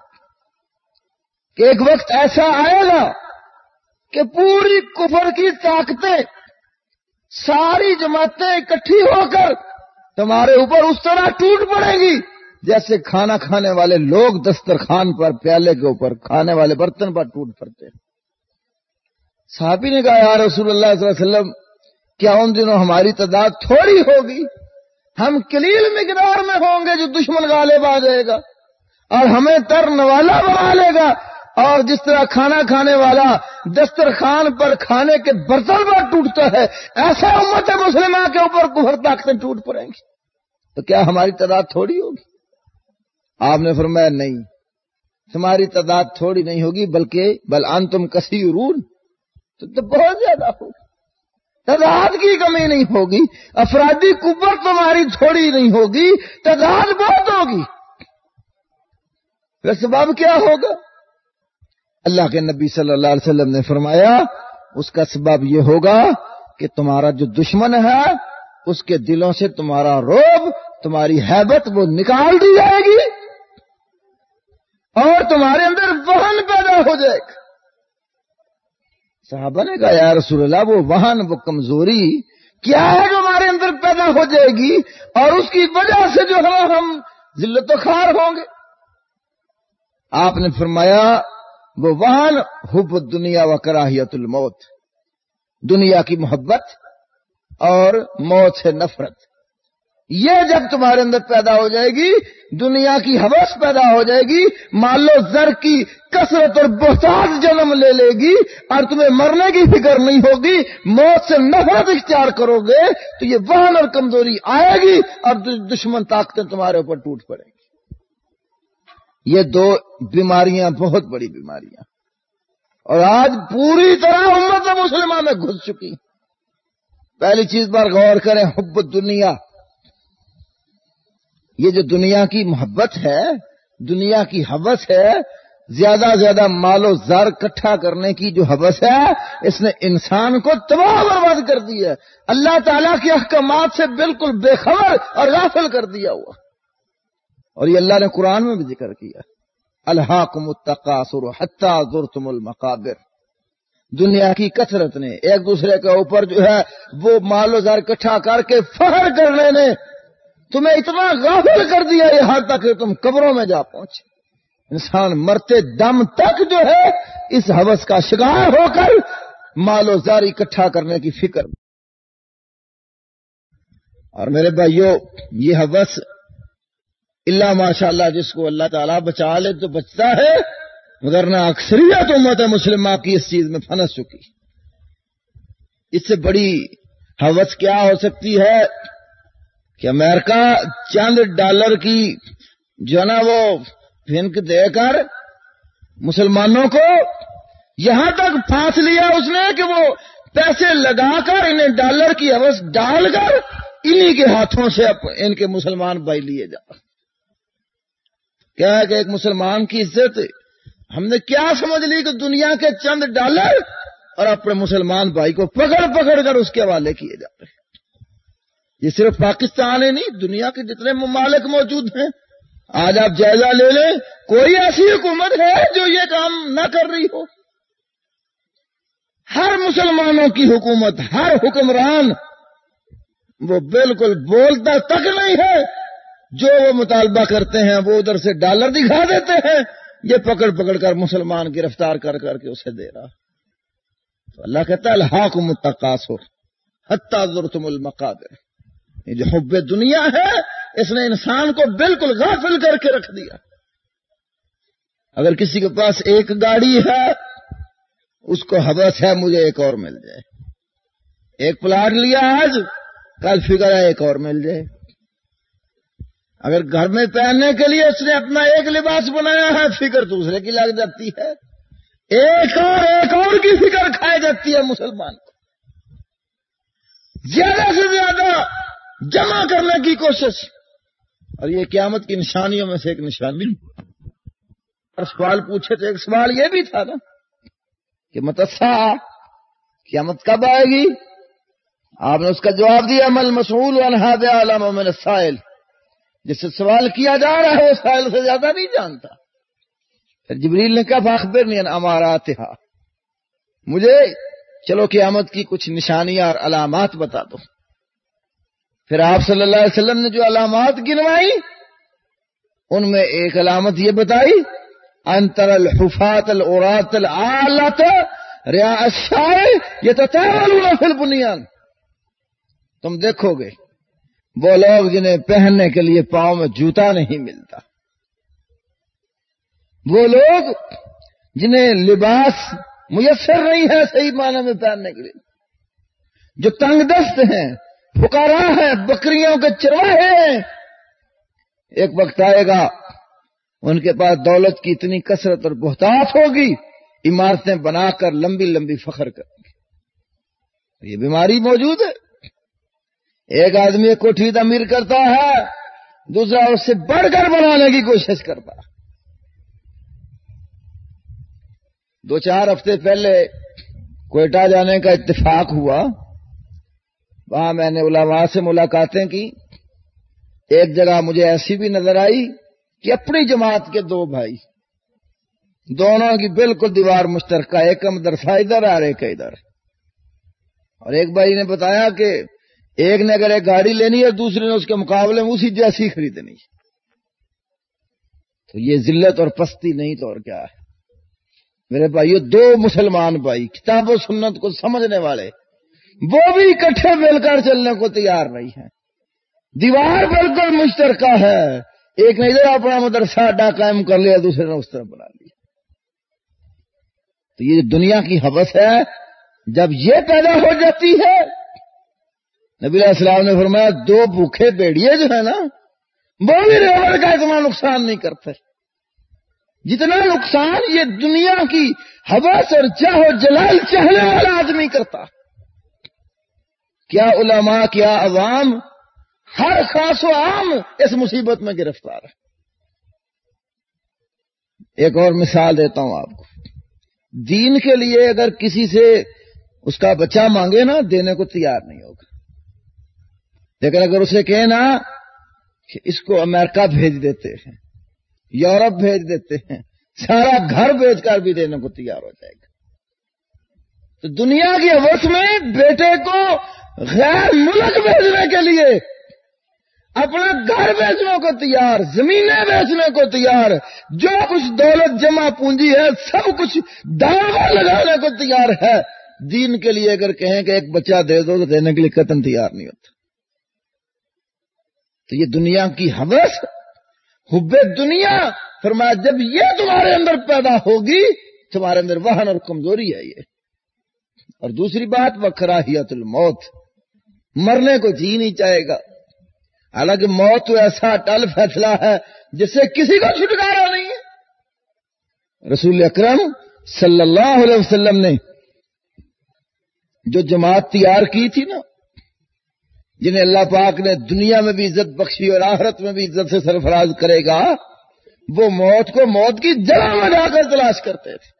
کہ ایک وقت ایسا آئے گا کہ پوری کفر کی طاقتیں، ساری جماعتیں اکٹھی ہو کر تمہارے اوپر اس طرح ٹوٹ پڑیں گی جیسے کھانا کھانے والے لوگ دسترخوان پر، پیالے کے اوپر، کھانے والے برتن پر ٹوٹ پڑتے ہیں۔ صحابی نے کہا یا رسول اللہ صلی اللہ علیہ وسلم کیا ان دنوں ہماری تعداد تھوڑی ہوگی؟ ہم قلیل مقدار میں ہوں گے جو دشمن غالب آ جائے گا اور ہمیں ترن والا بنا لے گا. اور جس طرح کھانا کھانے والا دسترخوان پر کھانے کے برتن پر ٹوٹتا ہے، ایسا امت مسلمہ کے اوپر کفر طاقتیں ٹوٹ پڑیں گی. تو کیا ہماری تعداد تھوڑی ہوگی؟ آپ نے فرمایا نہیں، تمہاری تعداد تھوڑی نہیں ہوگی، بل انتم کثیرون، تو بہت زیادہ ہوگی. تعداد کی کمی نہیں ہوگی، افرادی قوت تمہاری تھوڑی نہیں ہوگی، تعداد بہت ہوگی. پھر سبب کیا ہوگا؟ اللہ کے نبی صلی اللہ علیہ وسلم نے فرمایا اس کا سبب یہ ہوگا کہ تمہارا جو دشمن ہے اس کے دلوں سے تمہارا رعب، تمہاری ہیبت وہ نکال دی جائے گی اور تمہارے اندر وہن پیدا ہو جائے گا. صحابہ نے کہا یا رسول اللہ وہ وہن، وہ کمزوری کیا ہے جو ہمارے اندر پیدا ہو جائے گی اور اس کی وجہ سے جو ہے ہم ذلت و خوار ہوں گے؟ آپ نے فرمایا وہ وہن حب الدنیا و کراہیت الموت، دنیا کی محبت اور موت سے نفرت. یہ جب تمہارے اندر پیدا ہو جائے گی، دنیا کی ہوس پیدا ہو جائے گی، مال و زر کی کثرت اور بہتات جنم لے لے گی اور تمہیں مرنے کی فکر نہیں ہوگی، موت سے نفرت اختیار کرو گے تو یہ وہن اور کمزوری آئے گی اور دشمن طاقتیں تمہارے اوپر ٹوٹ پڑیں گی. یہ دو بیماریاں بہت بڑی بیماریاں اور آج پوری طرح امت مسلمہ میں گھس چکی. پہلی چیز پر غور کریں، حب الدنیا. یہ جو دنیا کی محبت ہے، دنیا کی ہوس ہے، زیادہ زیادہ مال و زر اکٹھا کرنے کی جو ہوس ہے، اس نے انسان کو تباہ برباد کر دیا ہے، اللہ تعالیٰ کے احکامات سے بالکل بے خبر اور غافل کر دیا ہوا. اور یہ اللہ نے قرآن میں بھی ذکر کیا، الہاکم التکاثر حتی زرتم المقابر. دنیا کی کثرت نے، ایک دوسرے کے اوپر جو ہے وہ مال و زر اکٹھا کر کے فخر کرنے نے تمہیں اتنا غافل کر دیا یہاں تک کہ تم قبروں میں جا پہنچے. انسان مرتے دم تک جو ہے اس ہوس کا شکار ہو کر مال و زر اکٹھا کرنے کی فکر. اور میرے بھائیوں یہ ہوس اللہ ماشاء اللہ جس کو اللہ تعالیٰ بچا لے تو بچتا ہے، مگر نہ اکثریت امت مسلمہ کی اس چیز میں پھنس چکی. اس سے بڑی ہوس کیا ہو سکتی ہے کہ امریکہ چند ڈالر کی جو نا وہ پھینک دے کر مسلمانوں کو یہاں تک پھانس لیا اس نے کہ وہ پیسے لگا کر انہیں ڈالر کی ہوس ڈال کر انہی کے ہاتھوں سے ان کے مسلمان بھائی لیے جا. کیا ہے کہ ایک مسلمان کی عزت ہم نے کیا سمجھ لی کہ دنیا کے چند ڈالر اور اپنے مسلمان بھائی کو پکڑ پکڑ کر اس کے حوالے کیے جاتے ہیں. یہ صرف پاکستان ہی نہیں، دنیا کے جتنے ممالک موجود ہیں آج آپ جائزہ لے لیں، کوئی ایسی حکومت ہے جو یہ کام نہ کر رہی ہو. ہر مسلمانوں کی حکومت، ہر حکمران وہ بالکل بولتا تک نہیں ہے، جو وہ مطالبہ کرتے ہیں وہ ادھر سے ڈالر دکھا دیتے ہیں، یہ پکڑ پکڑ کر مسلمان گرفتار کر کر کے اسے دے رہا. تو اللہ کہتا ہے الہاکم التکاثر حتی زرتم المقابر. یہ جو حب دنیا ہے اس نے انسان کو بالکل غافل کر کے رکھ دیا. اگر کسی کے پاس ایک گاڑی ہے اس کو ہوس ہے مجھے ایک اور مل جائے، ایک پلاٹ لیا آج کل فکر ہے ایک اور مل جائے. اگر گھر میں پہننے کے لیے اس نے اپنا ایک لباس بنایا ہے فکر دوسرے کی لگ جاتی ہے، ایک اور کی فکر کھائی جاتی ہے مسلمان کو. زیادہ سے زیادہ جمع کرنے کی کوشش، اور یہ قیامت کی نشانیوں میں سے ایک نشانی. اور سوال پوچھے تو ایک سوال یہ بھی تھا نا کہ متسا قیامت کب آئے گی؟ آپ نے اس کا جواب دیا مل مسئول عنہا بعلم من السائل. جس سے سوال کیا جا رہا ہے وہ سائل سے زیادہ نہیں جانتا. پھر جبریل نے کہا فاخبرنی عن اماراتھا، مجھے چلو قیامت کی کچھ نشانیاں اور علامات بتا دو. پھر آپ صلی اللہ علیہ وسلم نے جو علامات گنوائی ان میں ایک علامت یہ بتائی ان تر الحفاة العراة العالة رعاء الشاء يتطاولون في البنيان. تم دیکھو گے وہ لوگ جنہیں پہننے کے لیے پاؤں میں جوتا نہیں ملتا، وہ لوگ جنہیں لباس میسر نہیں ہے صحیح معنی میں پہننے کے لیے، جو تنگ دست ہیں، فقراء ہیں، بکریوں کے چرواہے ہیں، ایک وقت آئے گا ان کے پاس دولت کی اتنی کثرت اور بہتات ہوگی، عمارتیں بنا کر لمبی لمبی فخر کریں گے۔ یہ بیماری موجود ہے۔ ایک آدمی ایک کوٹھی تعمیر کرتا ہے، دوسرا اس سے بڑھ کر بنانے کی کوشش کرتا ہے۔ 2-4 ہفتے پہلے کوئٹہ جانے کا اتفاق ہوا، وہاں میں نے علماء سے ملاقاتیں کی۔ ایک جگہ مجھے ایسی بھی نظر آئی کہ اپنی جماعت کے 2 بھائی، دونوں کی بالکل دیوار مشترکہ، ایک کا مدرسہ ادھر اور ایک کا ادھر، اور ایک بھائی نے بتایا کہ ایک نے اگر ایک گاڑی لینی ہے دوسرے نے اس کے مقابلے میں اسی جیسی خریدنی ہے۔ تو یہ ذلت اور پستی نہیں تو اور کیا ہے میرے بھائیو؟ 2 مسلمان بھائی کتاب و سنت کو سمجھنے والے، وہ بھی اکٹھے مل کر چلنے کو تیار نہیں ہیں، دیوار بالکل مشترکہ ہے، ایک نے ادھر اپنا مدرسہ اڈا قائم کر لیا، دوسرے نے اس طرح بنا لیا۔ تو یہ دنیا کی ہوس ہے، جب یہ پیدا ہو جاتی ہے، نبی علیہ السلام نے فرمایا 2 بھوکے بھیڑیے جو ہے نا، وہ بھی ریوڑ کا اتنا نقصان نہیں کرتے جتنا نقصان یہ دنیا کی ہوس اور چاہ و جلال چاہنے والا آدمی کرتا۔ کیا علماء، کیا عوام، ہر خاص و عام اس مصیبت میں گرفتار ہے۔ ایک اور مثال دیتا ہوں آپ کو۔ دین کے لیے اگر کسی سے اس کا بچہ مانگے نا، دینے کو تیار نہیں ہوگا، لیکن اگر اسے کہے نا کہ اس کو امریکہ بھیج دیتے ہیں، یورپ بھیج دیتے ہیں، سارا گھر بیچ کر بھی دینے کو تیار ہو جائے گا۔ تو دنیا کی ہوس میں بیٹے کو غیر ملک بھیجنے کے لیے اپنا گھر بیچنے کو تیار، زمینیں بیچنے کو تیار، جو کچھ دولت جمع پونجی ہے سب کچھ داغ لگانے کو تیار ہے۔ دین کے لیے اگر کہیں کہ ایک بچہ دے دو تو دینے کے لیے قطعاً تیار نہیں ہوتا۔ تو یہ دنیا کی ہوس، حب دنیا، فرمایا جب یہ تمہارے اندر پیدا ہوگی تمہارے اندر وہن اور کمزوری ہے یہ۔ اور دوسری بات وکراہیت الموت، مرنے کو جی نہیں چاہے گا، حالانکہ موت تو ایسا اٹل فیصلہ ہے جس سے کسی کو چھٹکارا نہیں ہے۔ رسول اکرم صلی اللہ علیہ وسلم نے جو جماعت تیار کی تھی نا، جنہیں اللہ پاک نے دنیا میں بھی عزت بخشی اور آخرت میں بھی عزت سے سرفراز کرے گا، وہ موت کو موت کی جگہ میں جا کر تلاش کرتے تھے،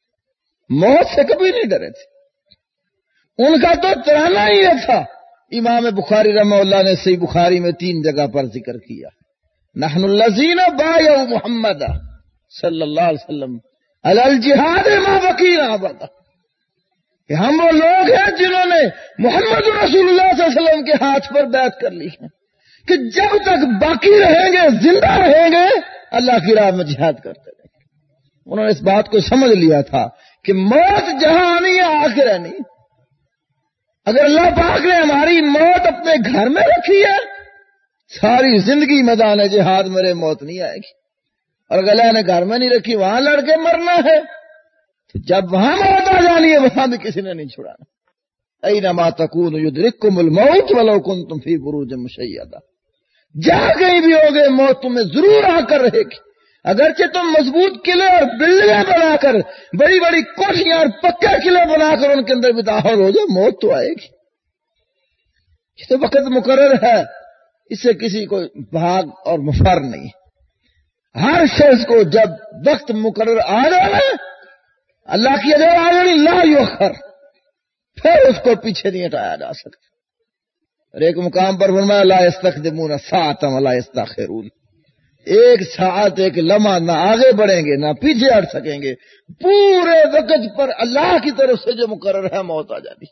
موت سے کبھی نہیں ڈرے تھے۔ ان کا تو ترانہ ہی یہ تھا، امام بخاری رحمہ اللہ نے صحیح بخاری میں 3 جگہ پر ذکر کیا، نحن الذین بایعوا محمد صلی اللہ علیہ وسلم علی الجہاد ما بقینا ابدا، کہ ہم وہ لوگ ہیں جنہوں نے محمد رسول اللہ صلی اللہ علیہ وسلم کے ہاتھ پر بیعت کر لی ہے کہ جب تک باقی رہیں گے، زندہ رہیں گے، اللہ کی راہ میں جہاد کرتے رہیں گے۔ انہوں نے اس بات کو سمجھ لیا تھا کہ موت جہاں آنی ہے آخر آنی۔ اگر اللہ پاک نے ہماری موت اپنے گھر میں رکھی ہے، ساری زندگی میدان جہاد میرے موت نہیں آئے گی، اور اگر اللہ نے گھر میں نہیں رکھی، وہاں لڑ کے مرنا ہے، تو جب وہاں موت آ جانی ہے وہاں بھی کسی نے نہیں چھڑانا۔ اینما تکونوا یدرککم الموت ولو کنتم فی بروج مشیدہ، جہاں کہیں بھی ہوگے موت تمہیں ضرور آ کر رہے گی، اگرچہ تم مضبوط قلعے اور بلڈنگیں بنا کر، بڑی بڑی کوٹھیاں اور پکے قلعے بنا کر ان کے اندر بھی داخل ہو جائے، موت تو آئے گی۔ یہ تو وقت مقرر ہے، اس سے کسی کو بھاگ اور مفر نہیں۔ ہر شخص کو جب وقت مقرر آ جانا، اللہ کی اجر آ جانی، لا یؤخر، پھر اس کو پیچھے نہیں ہٹایا جا سکتا۔ اور ایک مقام پر فرمایا لا یستخدمون ساعۃ ولا یستاخرون، ایک ساعت، ایک لمحہ نہ آگے بڑھیں گے نہ پیچھے ہٹ سکیں گے، پورے وقت پر اللہ کی طرف سے جو مقرر ہے موت آ جانی۔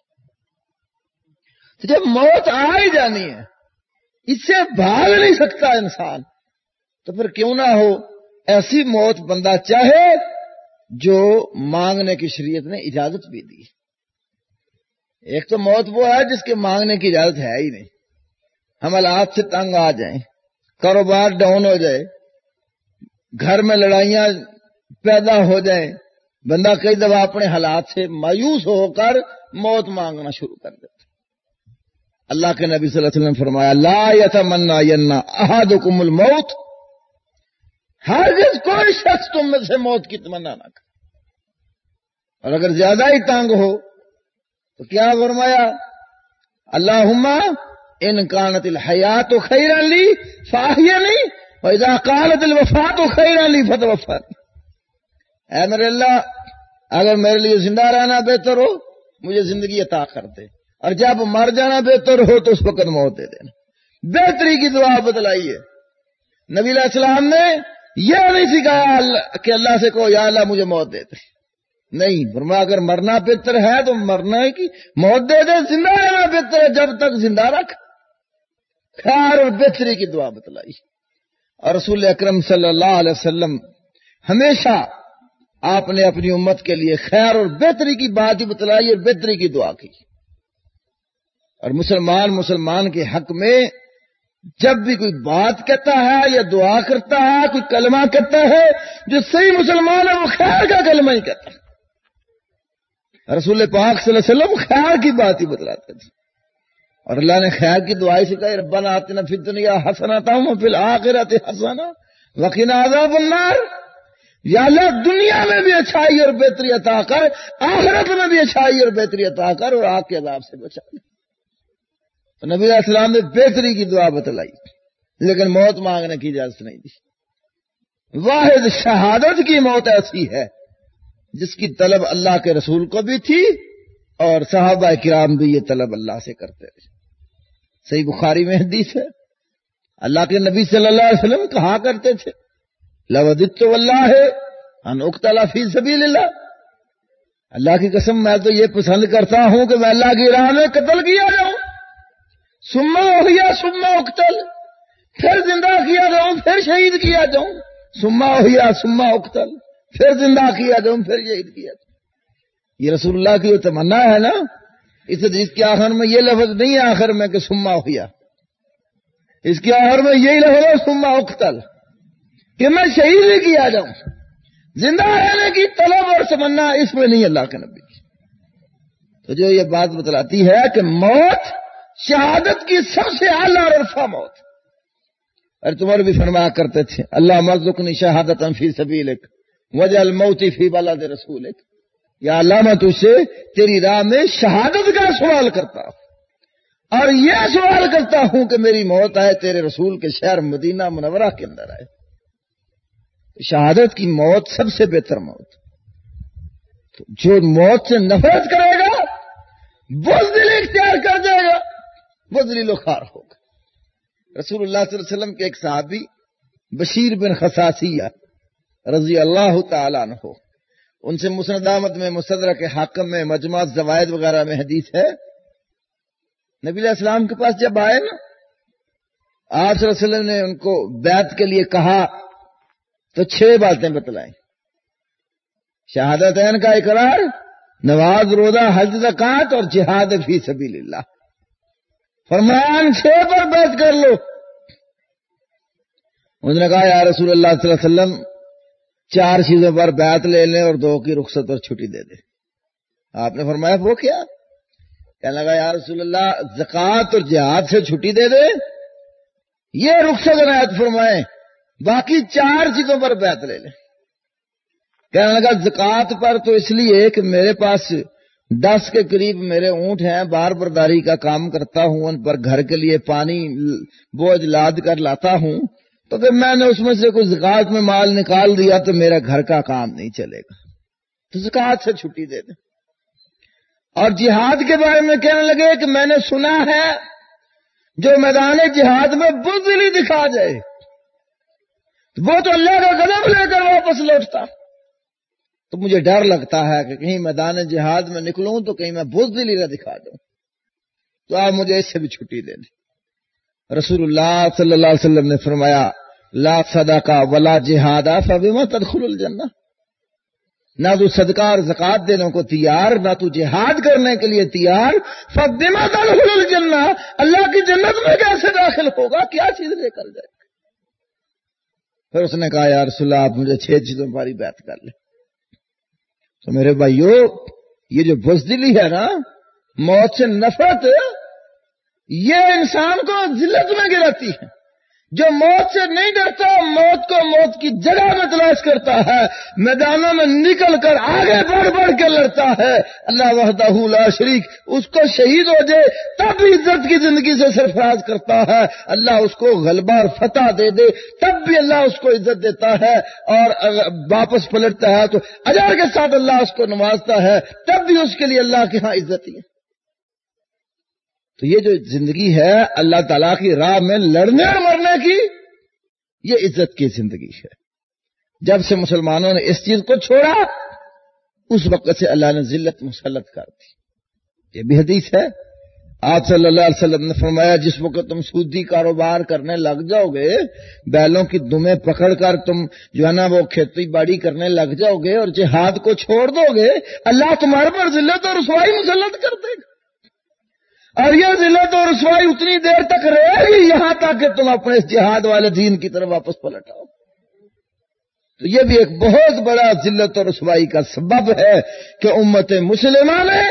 تو جب موت آ ہی جانی ہے، اس سے بھاگ نہیں سکتا انسان، تو پھر کیوں نہ ہو ایسی موت بندہ چاہے جو مانگنے کی شریعت نے اجازت بھی دی۔ ایک تو موت وہ ہے جس کے مانگنے کی اجازت ہے ہی نہیں، حملات سے تنگ آ جائیں، کاروبار ڈاؤن ہو جائے، گھر میں لڑائیاں پیدا ہو جائیں، بندہ کئی دفعہ اپنے حالات سے مایوس ہو کر موت مانگنا شروع کر دیتا۔ اللہ کے نبی صلی اللہ علیہ وسلم نے فرمایا لا یتمنین احدکم الموت، ہرگز کوئی شخص تم میں سے موت کی تمنا نہ کرے۔ اور اگر زیادہ ہی تنگ ہو تو کیا فرمایا؟ اللہم ان کانت الحیات خیرا لی فاحینی واذا قالت الوفات خیرا لی فتوفانی۔ اے میرے اللہ، اگر میرے لیے زندہ رہنا بہتر ہو مجھے زندگی عطا کر دے، اور جب مر جانا بہتر ہو تو اس وقت موت دے دینا۔ بہتری کی دعا بتلائی ہے نبی علیہ السلام نے، یہ نہیں سکھایا کہ اللہ سے کہو یا اللہ مجھے موت دے دے، نہیں، فرمایا اگر مرنا بہتر ہے تو مرنا کی موت دے دے، زندہ رہنا بہتر ہے جب تک زندہ رکھ۔ خیر اور بہتری کی دعا بتلائی، اور رسول اکرم صلی اللہ علیہ وسلم ہمیشہ آپ نے اپنی امت کے لیے خیر اور بہتری کی بات ہی بتلائی اور بہتری کی دعا کی۔ اور مسلمان کے حق میں جب بھی کوئی بات کہتا ہے یا دعا کرتا ہے، کوئی کلمہ کہتا ہے، جو صحیح مسلمان ہے وہ خیر کا کلمہ ہی کہتا ہے۔ رسول پاک صلی اللہ علیہ وسلم خیر کی بات ہی بتلاتے تھے، اور اللہ نے خیر کی دعائیں سکھائی، ربنا آتنا فی الدنیا حسنۃ وفی الآخرۃ حسنۃ وقنا عذاب النار۔ یا اللہ دنیا میں بھی اچھائی اور بہتری عطا کر، آخرت میں بھی اچھائی اور بہتری عطا کر، اور آگ کے عذاب سے بچا لے۔ تو نبی علیہ السلام نے بہتری کی دعا بتلائی، لیکن موت مانگنے کی اجازت نہیں دی۔ واحد شہادت کی موت ایسی ہے جس کی طلب اللہ کے رسول کو بھی تھی، اور صحابہ کرام بھی یہ طلب اللہ سے کرتے تھے۔ صحیح بخاری میں حدیث ہے، اللہ کے نبی صلی اللہ علیہ وسلم کہا کرتے تھے لوددت واللہ ان اقتل فی سبیل اللہ، اللہ کی قسم میں تو یہ پسند کرتا ہوں کہ میں اللہ کی راہ میں قتل کیا جاؤں، ثم احیا ثم اقتل، پھر زندہ کیا جاؤں پھر شہید کیا جاؤں، ثم احیا ثم اقتل، پھر زندہ کیا جاؤں پھر شہید کیا جاؤں۔ یہ رسول اللہ کی وہ تمنا ہے نا، اس حدیث کے آخر میں یہ لفظ نہیں ہے آخر میں کہ ثم احیا، اس کے آخر میں یہی لفظ ہے ثم اقتل، کہ میں شہید ہی کیا جاؤں۔ زندہ رہنے کی طلب اور تمنا اس میں نہیں اللہ کے نبی کی۔ تو جو یہ بات بتلاتی ہے کہ موت شہادت کی سب سے اعلیٰ اور عرفہ موت، اور تمہارے بھی فرمایا کرتے تھے اللہ مرزقنی شہادت فی سبیلک وجعل موتی فی بلد رسولک، یا اللہ میں تجھ سے تیری راہ میں شہادت کا سوال کرتا ہوں، اور یہ سوال کرتا ہوں کہ میری موت آئے تیرے رسول کے شہر مدینہ منورہ کے اندر آئے۔ شہادت کی موت سب سے بہتر موت۔ تو جو موت سے نفرت کرے گا بزدلی اختیار کر جائے گا، بزدلی خوار ہوگا۔ رسول اللہ صلی اللہ علیہ وسلم کے ایک صحابی بشیر بن خصاصیہ رضی اللہ تعالیٰ عنہ، ان سے مسند احمد میں، مستدرک حاکم میں، مجموعہ زوائد وغیرہ میں حدیث ہے، نبی علیہ السلام کے پاس جب آئے نا، آپ صلی اللہ علیہ وسلم نے ان کو بیعت کے لیے کہا تو 6 باتیں بتلائیں، شہادتین کا اقرار، نماز روزہ حج زکات اور جہاد فی سبیل اللہ۔ فرمایا ان 6 پر بیعت کر لو۔ انہوں نے کہا یا رسول اللہ صلی اللہ علیہ وسلم 4 چیزوں پر بیعت لے لیں اور 2 کی رخصت اور چھٹی دے دیں۔ آپ نے فرمایا وہ کیا؟ کہنے لگا یا رسول اللہ زکات اور جہاد سے چھٹی دے دیں، یہ رخصت عنایت فرمائیں، باقی 4 چیزوں پر بیعت لے لیں۔ کہنے لگا زکات پر تو اس لیے کہ میرے پاس 10 کے قریب میرے اونٹ ہیں، بار برداری کا کام کرتا ہوں، ان پر گھر کے لیے پانی بوجھ لاد کر لاتا ہوں، تو پھر میں نے اس میں سے کوئی زکات میں مال نکال دیا تو میرا گھر کا کام نہیں چلے گا، تو زکات سے چھٹی دے دیں۔ اور جہاد کے بارے میں کہنے لگے کہ میں نے سنا ہے جو میدان جہاد میں بزدلی دکھا جائے وہ تو اللہ کا قدم لے کر واپس لوٹتا، تو مجھے ڈر لگتا ہے کہ کہیں میدان جہاد میں نکلوں تو کہیں میں بزدلی نہ دکھا دوں، تو آپ مجھے اس سے بھی چھٹی دے دیں۔ رسول اللہ صلی اللہ علیہ وسلم نے فرمایا لا صدقہ ولا جہاد فبما تدخل الجنہ، نہ تو صدقہ اور زکات دینے کو تیار، نہ تو جہاد کرنے کے لیے تیار، فَبِمَ تَدْخُلُ الْجَنَّةَ، اللہ کی جنت میں کیسے داخل ہوگا؟ کیا چیز لے کر جائے؟ پھر اس نے کہا یا رسول اللہ آپ مجھے 6 چیزوں پر بیعت کر لیں۔ تو میرے بھائیو، یہ جو بزدلی ہے نا، موت سے نفرت، یہ انسان کو ذلت میں گراتی ہے۔ جو موت سے نہیں ڈرتا، موت کو موت کی جگہ میں تلاش کرتا ہے، میدانوں میں نکل کر آگے بڑھ بڑھ کے لڑتا ہے، اللہ وحدہ لا شریک اس کو شہید ہو جائے تب بھی عزت کی زندگی سے سرفراز کرتا ہے، اللہ اس کو غلبہ اور فتح دے دے تب بھی اللہ اس کو عزت دیتا ہے، اور واپس پلٹتا ہے تو اجر کے ساتھ اللہ اس کو نوازتا ہے، تب بھی اس کے لیے اللہ کے ہاں عزت ہی ہے۔ تو یہ جو زندگی ہے اللہ تعالیٰ کی راہ میں لڑنے اور مرنے کی، یہ عزت کی زندگی ہے۔ جب سے مسلمانوں نے اس چیز کو چھوڑا، اس وقت سے اللہ نے ذلت مسلط کر دی۔ یہ بھی حدیث ہے، آپ صلی اللہ علیہ وسلم نے فرمایا جس وقت تم سودی کاروبار کرنے لگ جاؤ گے، بیلوں کی دمیں پکڑ کر تم جو ہے نا وہ کھیتی باڑی کرنے لگ جاؤ گے اور جہاد کو چھوڑ دو گے، اللہ تمہارے پر ذلت اور رسوائی مسلط کر دے گا، اور یہ ذلت اور رسوائی اتنی دیر تک رہے گی یہاں تک کہ تم اپنے اس جہاد والے دین کی طرف واپس پلٹ آؤ۔ تو یہ بھی ایک بہت بڑا ذلت اور رسوائی کا سبب ہے کہ امت مسلمہ نے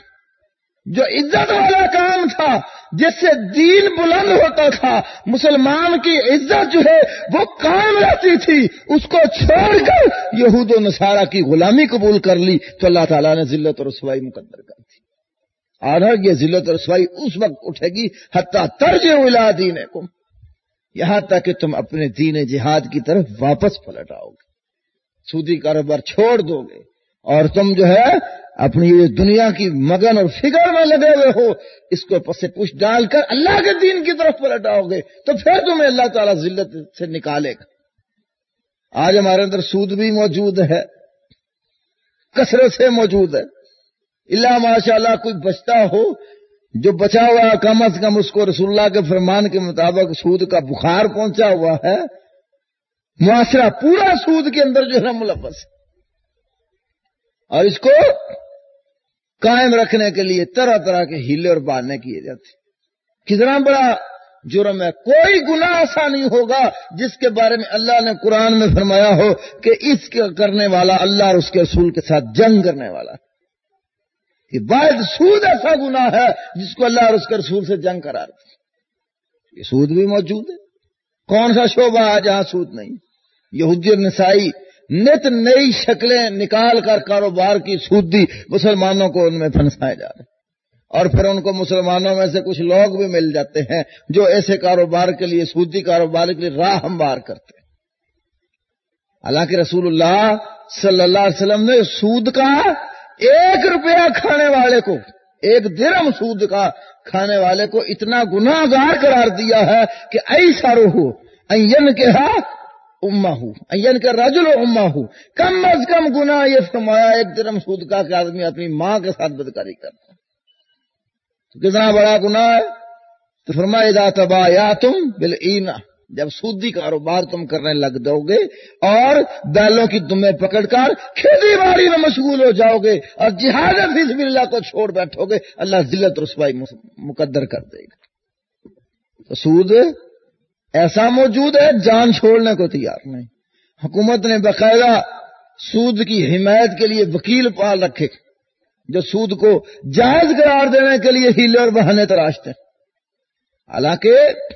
جو عزت والا کام تھا، جس سے دین بلند ہوتا تھا، مسلمان کی عزت جو ہے وہ قائم رہتی تھی، اس کو چھوڑ کر یہود و نصارہ کی غلامی قبول کر لی تو اللہ تعالیٰ نے ذلت اور رسوائی مقدر کر دی۔ اور یہ ذلت اور رسوائی اس وقت اٹھے گی حتی ترجعوا الی دینکم، یہاں تک کہ تم اپنے دین جہاد کی طرف واپس پلٹ آؤ گے، سودی کاروبار چھوڑ دو گے، اور تم جو ہے اپنی یہ دنیا کی مگن اور فکر میں لگے ہوئے ہو، اس کو پس پش ڈال کر اللہ کے دین کی طرف پلٹ آؤ گے تو پھر تمہیں اللہ تعالیٰ ذلت سے نکالے گا۔ آج ہمارے اندر سود بھی موجود ہے، کثرت سے موجود ہے، اللہ ماشاءاللہ کوئی بچتا ہو، جو بچا ہوا کم از کم اس کو رسول اللہ کے فرمان کے مطابق سود کا بخار پہنچا ہوا ہے، معاشرہ پورا سود کے اندر جو ہے ملوث ہے، اور اس کو قائم رکھنے کے لیے طرح طرح کے ہیلے اور بہانے کیے جاتے۔ کتنا بڑا جرم ہے، کوئی گناہ ایسا نہیں ہوگا جس کے بارے میں اللہ نے قرآن میں فرمایا ہو کہ اس کے کرنے والا اللہ اور اس کے رسول کے ساتھ جنگ کرنے والا ہے۔ کہ باعث سود ایسا گناہ ہے جس کو اللہ اور اس کے رسول سے جنگ قرار دے۔ یہ سود بھی موجود ہے، کون سا شعبہ ہے جہاں سود نہیں؟ یہودی اور نسائی نت نئی شکلیں نکال کر کاروبار کی سودی مسلمانوں کو ان میں پھنسائے جا رہے ہیں، اور پھر ان کو مسلمانوں میں سے کچھ لوگ بھی مل جاتے ہیں جو ایسے کاروبار کے لیے، سودی کاروبار کے لیے راہ ہموار کرتے ہیں۔ حالانکہ رسول اللہ صلی اللہ علیہ وسلم نے سود کا 1 روپیہ کھانے والے کو، 1 درہم سود کا کھانے والے کو اتنا گناہ گار قرار دیا ہے کہ ایسرہ ان ینکح امہ، این کا رجل امہ، کم از کم گناہ یہ فرمایا 1 درہم سود کا کہ آدمی اپنی ماں کے ساتھ بدکاری کرتا ہے، تو کتنا بڑا گناہ ہے۔ تو فرمایا اذا تبایعتم بالعینہ، جب سودی کاروبار تم کرنے لگ جاؤ گے اور بیلوں کی دمیں پکڑ کر کھیتی باڑی میں مشغول ہو جاؤ گے اور جہاد فی سبیل اللہ کو چھوڑ بیٹھو گے، اللہ ذلت رسوائی مقدر کر دے گا۔ تو سود ایسا موجود ہے جان چھوڑنے کو تیار نہیں۔ حکومت نے باقاعدہ سود کی حمایت کے لیے وکیل پال رکھے جو سود کو جائز قرار دینے کے لیے ہیلے اور بہانے تراشتے ہیں، حالانکہ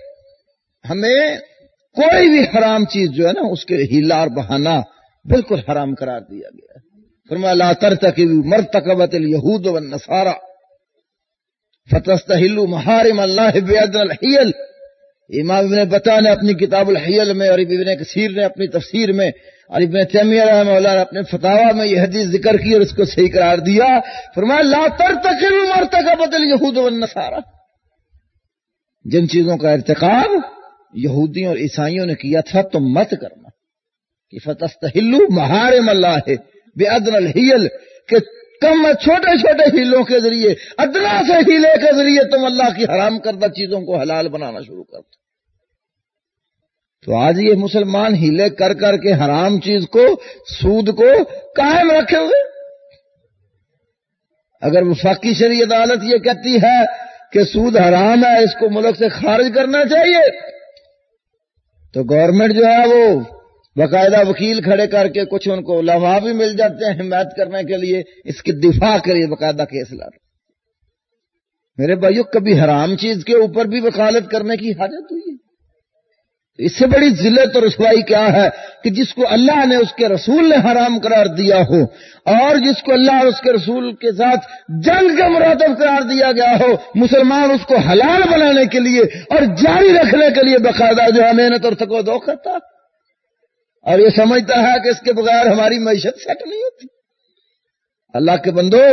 ہمیں کوئی بھی حرام چیز جو ہے نا اس کے ہیلا اور بہانہ بالکل حرام قرار دیا گیا ہے۔ فرمایا لا ترتکبوا ما ارتکبت الیہود والنصارى فتستحلوا محارم اللہ بأدنى الحیل۔ امام ابن بطہ نے اپنی کتاب الحیل میں، اور ابن کثیر نے اپنی تفسیر میں، اور ابن تیمیہ رحمہ اللہ نے اپنے فتاوی میں یہ حدیث ذکر کی اور اس کو صحیح قرار دیا۔ فرمایا لا ترتکبوا ما ارتکبت الیہود والنصارى، جن چیزوں کا ارتکاب یہودیوں اور عیسائیوں نے کیا تھا تم مت کرنا، کہ فتستحلوا محارم اللہ بأدنى الحیل، کہ کم چھوٹے چھوٹے ہیلوں کے ذریعے، ادنا سے ہیلے کے ذریعے تم اللہ کی حرام کردہ چیزوں کو حلال بنانا شروع کر دو۔ تو آج یہ مسلمان ہیلے کر کر کے حرام چیز کو، سود کو قائم رکھے ہوئے. اگر وفاقی شرعی عدالت یہ کہتی ہے کہ سود حرام ہے، اس کو ملک سے خارج کرنا چاہیے، تو گورنمنٹ جو ہے وہ باقاعدہ وکیل کھڑے کر کے، کچھ ان کو علماء بھی مل جاتے ہیں حمایت کرنے کے لیے، اس کی دفاع کے لیے باقاعدہ کیس لاتے. میرے بھائیو، کبھی حرام چیز کے اوپر بھی وکالت کرنے کی حاجت ہوئی ہے؟ اس سے بڑی ذلت اور رسوائی کیا ہے کہ جس کو اللہ نے، اس کے رسول نے حرام قرار دیا ہو، اور جس کو اللہ اور اس کے رسول کے ساتھ جنگ کا مراتب قرار دیا گیا ہو، مسلمان اس کو حلال بنانے کے لیے اور جاری رکھنے کے لیے باقاعدہ جو ہے محنت اور تکو کرتا، اور یہ سمجھتا ہے کہ اس کے بغیر ہماری معیشت سیٹ نہیں ہوتی. اللہ کے بندو،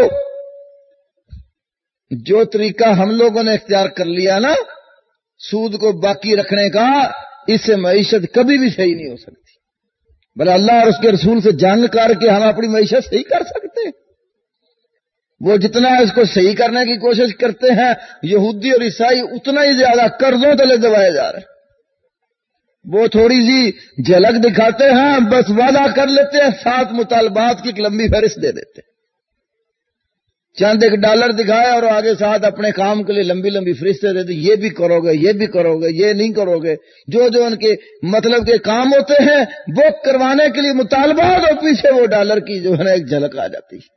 جو طریقہ ہم لوگوں نے اختیار کر لیا نا سود کو باقی رکھنے کا، اس سے معیشت کبھی بھی صحیح نہیں ہو سکتی. بلکہ اللہ اور اس کے رسول سے جنگ کر کے ہم اپنی معیشت صحیح کر سکتے ہیں. وہ جتنا اس کو صحیح کرنے کی کوشش کرتے ہیں، یہودی اور عیسائی اتنا ہی زیادہ قرضوں تلے دبائے جا رہے ہیں. وہ تھوڑی سی جھلک دکھاتے ہیں، بس وعدہ کر لیتے ہیں، 7 مطالبات کی ایک لمبی فہرست دے دیتے ہیں. چند ایک ڈالر دکھائے اور آگے ساتھ اپنے کام کے لیے لمبی لمبی فہرستیں دے دی، یہ بھی کرو گے، یہ بھی کرو گے، یہ نہیں کرو گے. جو جو ان کے مطلب کے کام ہوتے ہیں وہ کروانے کے لیے مطالبات، اور پیچھے وہ ڈالر کی جو ہے نا ایک جھلک آ جاتی ہے.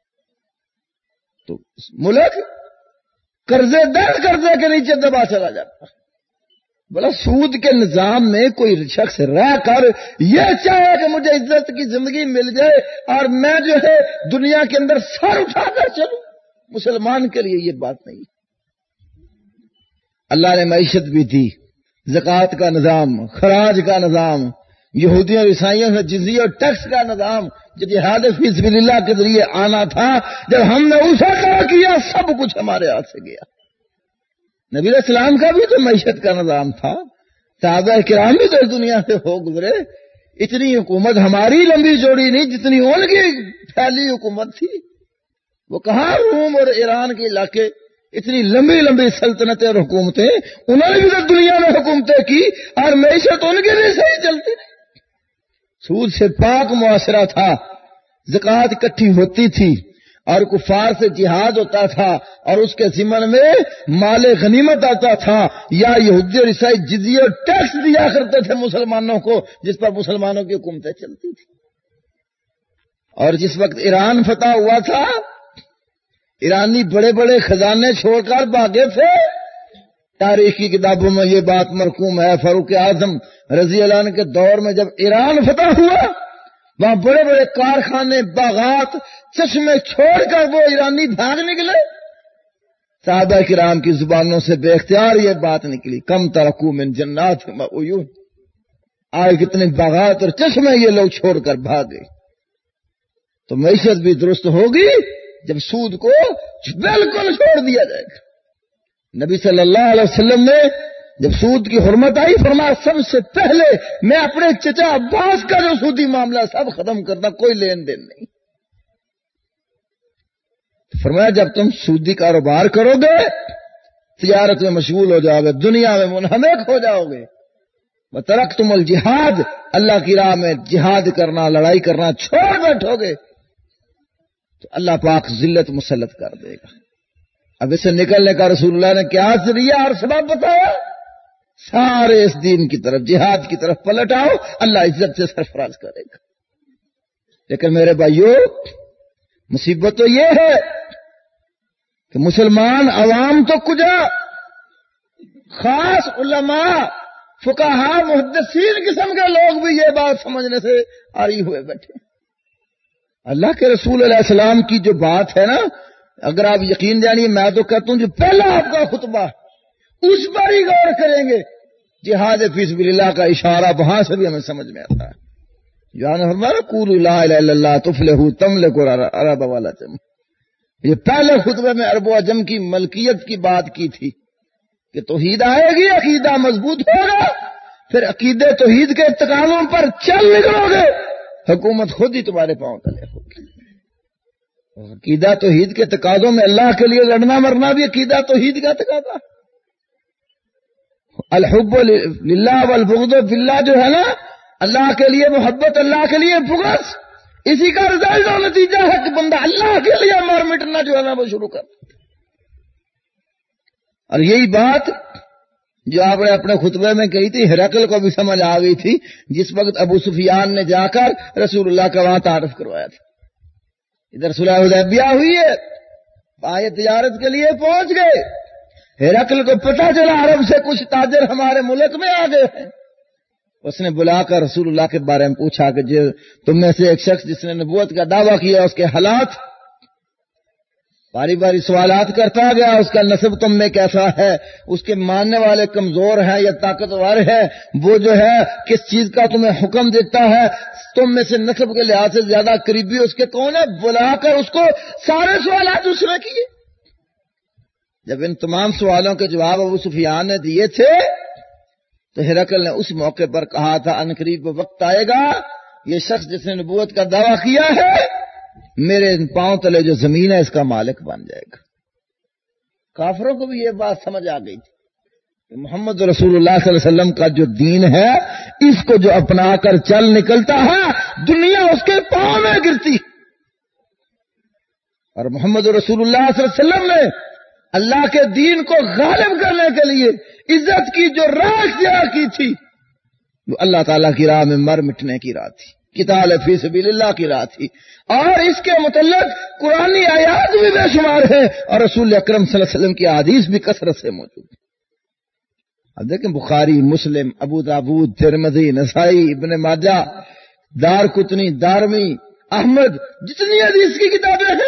تو ملک قرضے در قرضے کے نیچے دبا چلا جاتا ہے. بلا سود کے نظام میں کوئی شخص رہ کر یہ چاہے کہ مجھے عزت کی زندگی مل جائے اور میں جو ہے دنیا کے اندر سر اٹھا کر چلوں، مسلمان کے لیے یہ بات نہیں. اللہ نے معیشت بھی دی، زکوٰۃ کا نظام، خراج کا نظام، یہودیوں اور عیسائیوں سے جزیہ اور ٹیکس کا نظام، جو جہاد فی سبیل اللہ کے ذریعے آنا تھا، جب ہم نے اسے کیا کیا، سب کچھ ہمارے ہاتھ سے گیا. نبی علیہ السلام کا بھی تو معیشت کا نظام تھا، صحابہ کرام بھی تو اس دنیا سے ہو گزرے. اتنی حکومت ہماری لمبی چوڑی نہیں جتنی ان کی پھیلی حکومت تھی. وہ کہاں روم اور ایران کے علاقے، اتنی لمبی لمبی سلطنتیں اور حکومتیں، انہوں نے بھی تو دنیا میں حکومتیں کی اور معیشت ان کے لیے صحیح چلتی نہیں. سود سے پاک معاشرہ تھا، زکوٰۃ اکٹھی ہوتی تھی اور کفار سے جہاد ہوتا تھا، اور اس کے ضمن میں مال غنیمت آتا تھا، یا یہودی اور عیسائی جزیہ اور ٹیکس دیا کرتے تھے مسلمانوں کو، جس پر مسلمانوں کی حکومتیں چلتی تھی. اور جس وقت ایران فتح ہوا تھا، ایرانی بڑے بڑے خزانے چھوڑ کر بھاگے تھے. تاریخ کی کتابوں میں یہ بات مرقوم ہے، فاروق اعظم رضی اللہ عنہ کے دور میں جب ایران فتح ہوا، وہاں بڑے بڑے کارخانے، باغات، چشمے چھوڑ کر وہ ایرانی بھاگ نکلے. صحابہ کرام کی زبانوں سے بے اختیار یہ بات نکلی، کم ترکو من جنات و عیون، آئے کتنے باغات اور چشمے یہ لوگ چھوڑ کر بھاگ گئے. تو معیشت بھی درست ہوگی جب سود کو بالکل چھوڑ دیا جائے گا. نبی صلی اللہ علیہ وسلم نے جب سود کی حرمت آئی، فرمایا سب سے پہلے میں اپنے چچا عباس کا جو سودی معاملہ سب ختم کرنا، کوئی لین دین نہیں. فرمایا جب تم سودی کاروبار کرو گے، تجارت میں مشغول ہو جاؤ گے، دنیا میں منہمک ہو جاؤ گے. وترکتم الجہاد، اللہ کی راہ میں جہاد کرنا، لڑائی کرنا چھوڑ بیٹھو گے تو اللہ پاک ذلت مسلط کر دے گا. اب اس سے نکلنے کا رسول اللہ نے کیا ذریعہ اور سبب بتایا؟ سارے اس دین کی طرف، جہاد کی طرف پلٹ آؤ، اللہ عزت سے سرفراز کرے گا. لیکن میرے بھائیو، مصیبت تو یہ ہے کہ مسلمان عوام تو کجا، خاص علماء، فقہاء، محدثین قسم کے لوگ بھی یہ بات سمجھنے سے آری ہوئے بیٹھے. اللہ کے رسول علیہ السلام کی جو بات ہے نا، اگر آپ یقین جانیے، میں تو کہتا ہوں جو پہلا آپ کا خطبہ اس پر ہی غور کریں گے، جہاد فی سبیل اللہ کا اشارہ وہاں سے بھی ہمیں سمجھ میں آتا ہے. یعنی ہمارا قولوا لا الہ الا اللہ تفلحوا تملکوا العرب والعجم، یہ پہلے خطبے میں عرب و عجم کی ملکیت کی بات کی تھی کہ توحید آئے گی، عقیدہ مضبوط ہوگا، پھر عقیدے توحید کے تقاضوں پر چل نکلو گے، حکومت خود ہی تمہارے پاؤں تلے ہوگی. عقیدہ توحید کے تقاضوں میں اللہ کے لیے لڑنا مرنا بھی عقیدہ توحید کا تقاضا. الحب للہ والبغض فی اللہ جو ہے نا، اللہ کے لیے محبت، اللہ کے لیے بغض، اسی کا رزلٹ اور نتیجہ ہے کہ بندہ اللہ کے لیے مر مٹنا جو ہے نا وہ شروع کر. اور یہی بات جو آپ نے اپنے خطبے میں کہی تھی ہرقل کو بھی سمجھ آ گئی تھی جس وقت ابو سفیان نے جا کر رسول اللہ کا وہاں تعارف کروایا تھا. ادھر صلح حدیبیہ ہوئی ہے، آئے تجارت کے لیے پہنچ گئے. ہرقل کو پتہ چلا عرب سے کچھ تاجر ہمارے ملک میں آ گئے ہیں. اس نے بلا کر رسول اللہ کے بارے میں پوچھا کہ تم میں سے ایک شخص جس نے نبوت کا دعویٰ کیا اس کے حالات، باری باری سوالات کرتا گیا. اس کا نسب تم میں کیسا ہے، اس کے ماننے والے کمزور ہیں یا طاقتور ہے، وہ جو ہے کس چیز کا تمہیں حکم دیتا ہے، تم میں سے نسب کے لحاظ سے زیادہ قریبی اس کے کون ہے. بلا کر اس کو سارے سوالات اس نے کیے. جب ان تمام سوالوں کے جواب ابو سفیان نے دیے تھے تو ہرقل نے اس موقع پر کہا تھا ان قریب وقت آئے گا یہ شخص جس نے نبوت کا دعویٰ کیا ہے میرے پاؤں تلے جو زمین ہے اس کا مالک بن جائے گا. کافروں کو بھی یہ بات سمجھ آ گئی تھی کہ محمد رسول اللہ صلی اللہ علیہ وسلم کا جو دین ہے اس کو جو اپنا کر چل نکلتا ہے دنیا اس کے پاؤں میں گرتی. اور محمد رسول اللہ صلی اللہ علیہ وسلم نے اللہ کے دین کو غالب کرنے کے لیے عزت کی جو راہ اختیار کی تھی وہ اللہ تعالیٰ کی راہ میں مر مٹنے کی راہ تھی، قتال فی سبیل اللہ کی راہ تھی. اور اس کے متعلق قرآنی آیات بھی بے شمار ہیں اور رسول اکرم صلی اللہ علیہ وسلم کی احادیث بھی کثرت سے موجود ہیں. اب دیکھیں بخاری، مسلم، ابو داود، ترمذی، نسائی، ابن ماجہ، دارقطنی، دارمی، احمد، جتنی حدیث کی کتابیں ہیں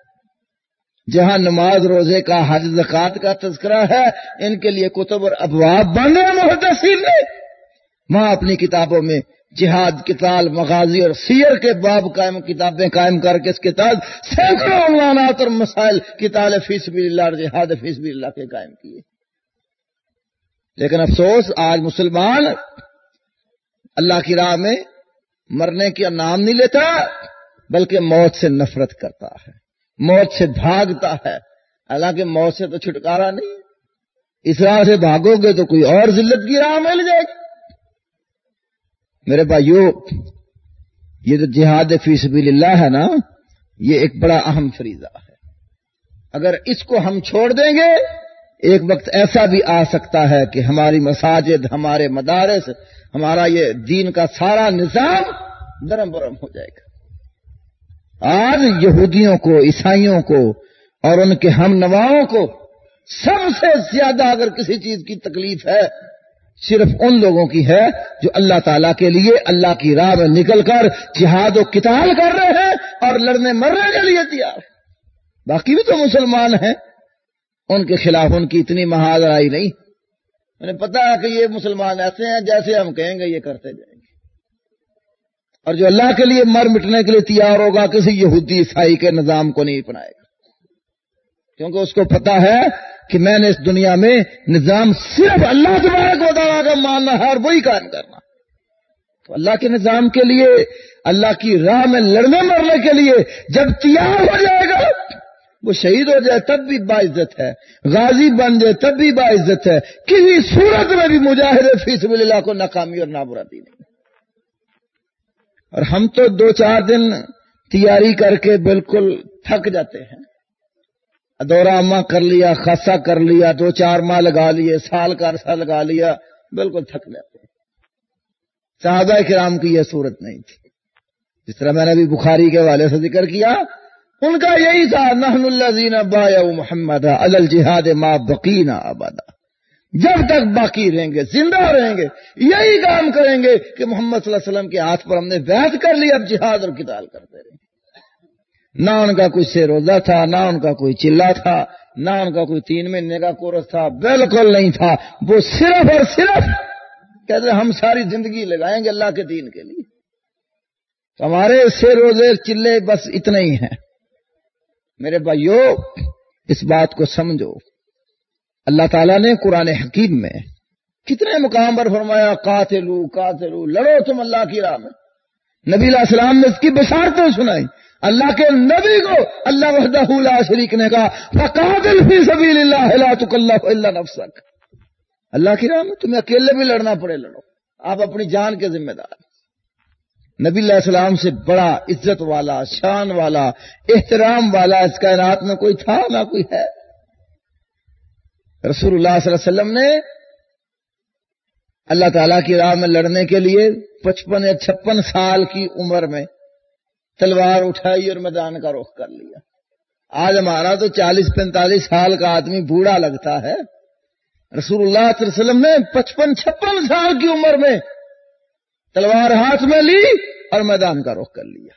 جہاں نماز، روزے کا، حج، زکوٰۃ کا تذکرہ ہے ان کے لیے کتب اور ابواب بنے محدثین نے. وہاں اپنی کتابوں میں جہاد، قتال، مغازی اور سیر کے باب کتابیں قائم کر کے اس کے تحت سینکڑوں عنوانات اور مسائل قتال فی سبیل اللہ اور جہاد فی سبیل اللہ کے قائم کیے. لیکن افسوس آج مسلمان اللہ کی راہ میں مرنے کا نام نہیں لیتا بلکہ موت سے نفرت کرتا ہے، موت سے بھاگتا ہے. حالانکہ موت سے تو چھٹکارا نہیں ہے، اس راہ سے بھاگو گے تو کوئی اور ذلت کی راہ مل جائے گی. میرے بھائیو، یہ جو جہاد فی سبیل اللہ ہے نا یہ ایک بڑا اہم فریضہ ہے. اگر اس کو ہم چھوڑ دیں گے ایک وقت ایسا بھی آ سکتا ہے کہ ہماری مساجد، ہمارے مدارس، ہمارا یہ دین کا سارا نظام درم برم ہو جائے گا. آج یہودیوں کو، عیسائیوں کو اور ان کے ہم نواؤں کو سب سے زیادہ اگر کسی چیز کی تکلیف ہے صرف ان لوگوں کی ہے جو اللہ تعالیٰ کے لیے اللہ کی راہ میں نکل کر جہاد و قتال کر رہے ہیں اور لڑنے مرنے کے لیے تیار ہیں. باقی بھی تو مسلمان ہیں، ان کے خلاف ان کی اتنی مہادرائی نہیں. انہیں پتا ہے کہ یہ مسلمان ایسے ہیں جیسے ہم کہیں گے یہ کرتے جائیں گے. اور جو اللہ کے لیے مر مٹنے کے لیے تیار ہوگا کسی یہودی عیسائی کے نظام کو نہیں اپنائے گا، کیونکہ اس کو پتا ہے کہ میں نے اس دنیا میں نظام صرف اللہ تبارک و تعالیٰ کا ماننا ہے اور وہی قائم کرنا. تو اللہ کے نظام کے لیے، اللہ کی راہ میں لڑنے مرنے کے لیے جب تیار ہو جائے گا، وہ شہید ہو جائے تب بھی باعزت ہے، غازی بن جائے تب بھی باعزت ہے. کسی صورت میں بھی مجاہد فی سبیل اللہ کو ناکامی اور نامرادی نہیں. اور ہم تو 2-4 دن تیاری کر کے بالکل تھک جاتے ہیں. دورہ عامہ کر لیا، خاصہ کر لیا، 2-4 ماہ لگا لیے، سال کا عرصہ لگا لیا، بالکل تھک جاتے ہیں. صحابہ کرام کی یہ صورت نہیں تھی. جس طرح میں نے ابھی بخاری کے حوالے سے ذکر کیا، ان کا یہی تھا نحن الذین بایعوا محمد علی الجہاد ما بقینا ابدا. جب تک باقی رہیں گے، زندہ رہیں گے، یہی کام کریں گے کہ محمد صلی اللہ علیہ وسلم کے ہاتھ پر ہم نے بیعت کر لی، اب جہاد اور قتال کرتے رہیں گے. نہ ان کا کوئی سے روزہ تھا، نہ ان کا کوئی چلہ تھا، نہ ان کا کوئی 3 مہینے کا کورس تھا، بالکل نہیں تھا. وہ صرف اور صرف کہتے ہم ساری زندگی لگائیں گے اللہ کے دین کے لیے. تو ہمارے سے روزے چلے بس اتنے ہی ہیں. میرے بھائیو، اس بات کو سمجھو، اللہ تعالیٰ نے قرآن حکیم میں کتنے مقام پر فرمایا قاتلو قاتلو، لڑو تم اللہ کی راہ میں. نبی علیہ السلام نے اس کی بشارتیں سنائی. اللہ کے نبی کو اللہ وحدہ لا شریک نے کہا فقاتل فی سبیل اللہ لا تکلف الا نفسک. اللہ کی راہ میں تمہیں اکیلے بھی لڑنا پڑے لڑو، آپ اپنی جان کے ذمہ دار۔ نبی علیہ السلام سے بڑا عزت والا، شان والا، احترام والا اس کائنات میں کوئی تھا نہ کوئی ہے۔ رسول اللہ صلی اللہ علیہ وسلم نے اللہ تعالیٰ کی راہ میں لڑنے کے لیے 55 یا 56 سال کی عمر میں تلوار اٹھائی اور میدان کا رخ کر لیا۔ آج ہمارا تو 40-45 سال کا آدمی بوڑھا لگتا ہے، رسول اللہ صلی اللہ علیہ وسلم نے 55-56 سال کی عمر میں تلوار ہاتھ میں لی اور میدان کا رخ کر لیا۔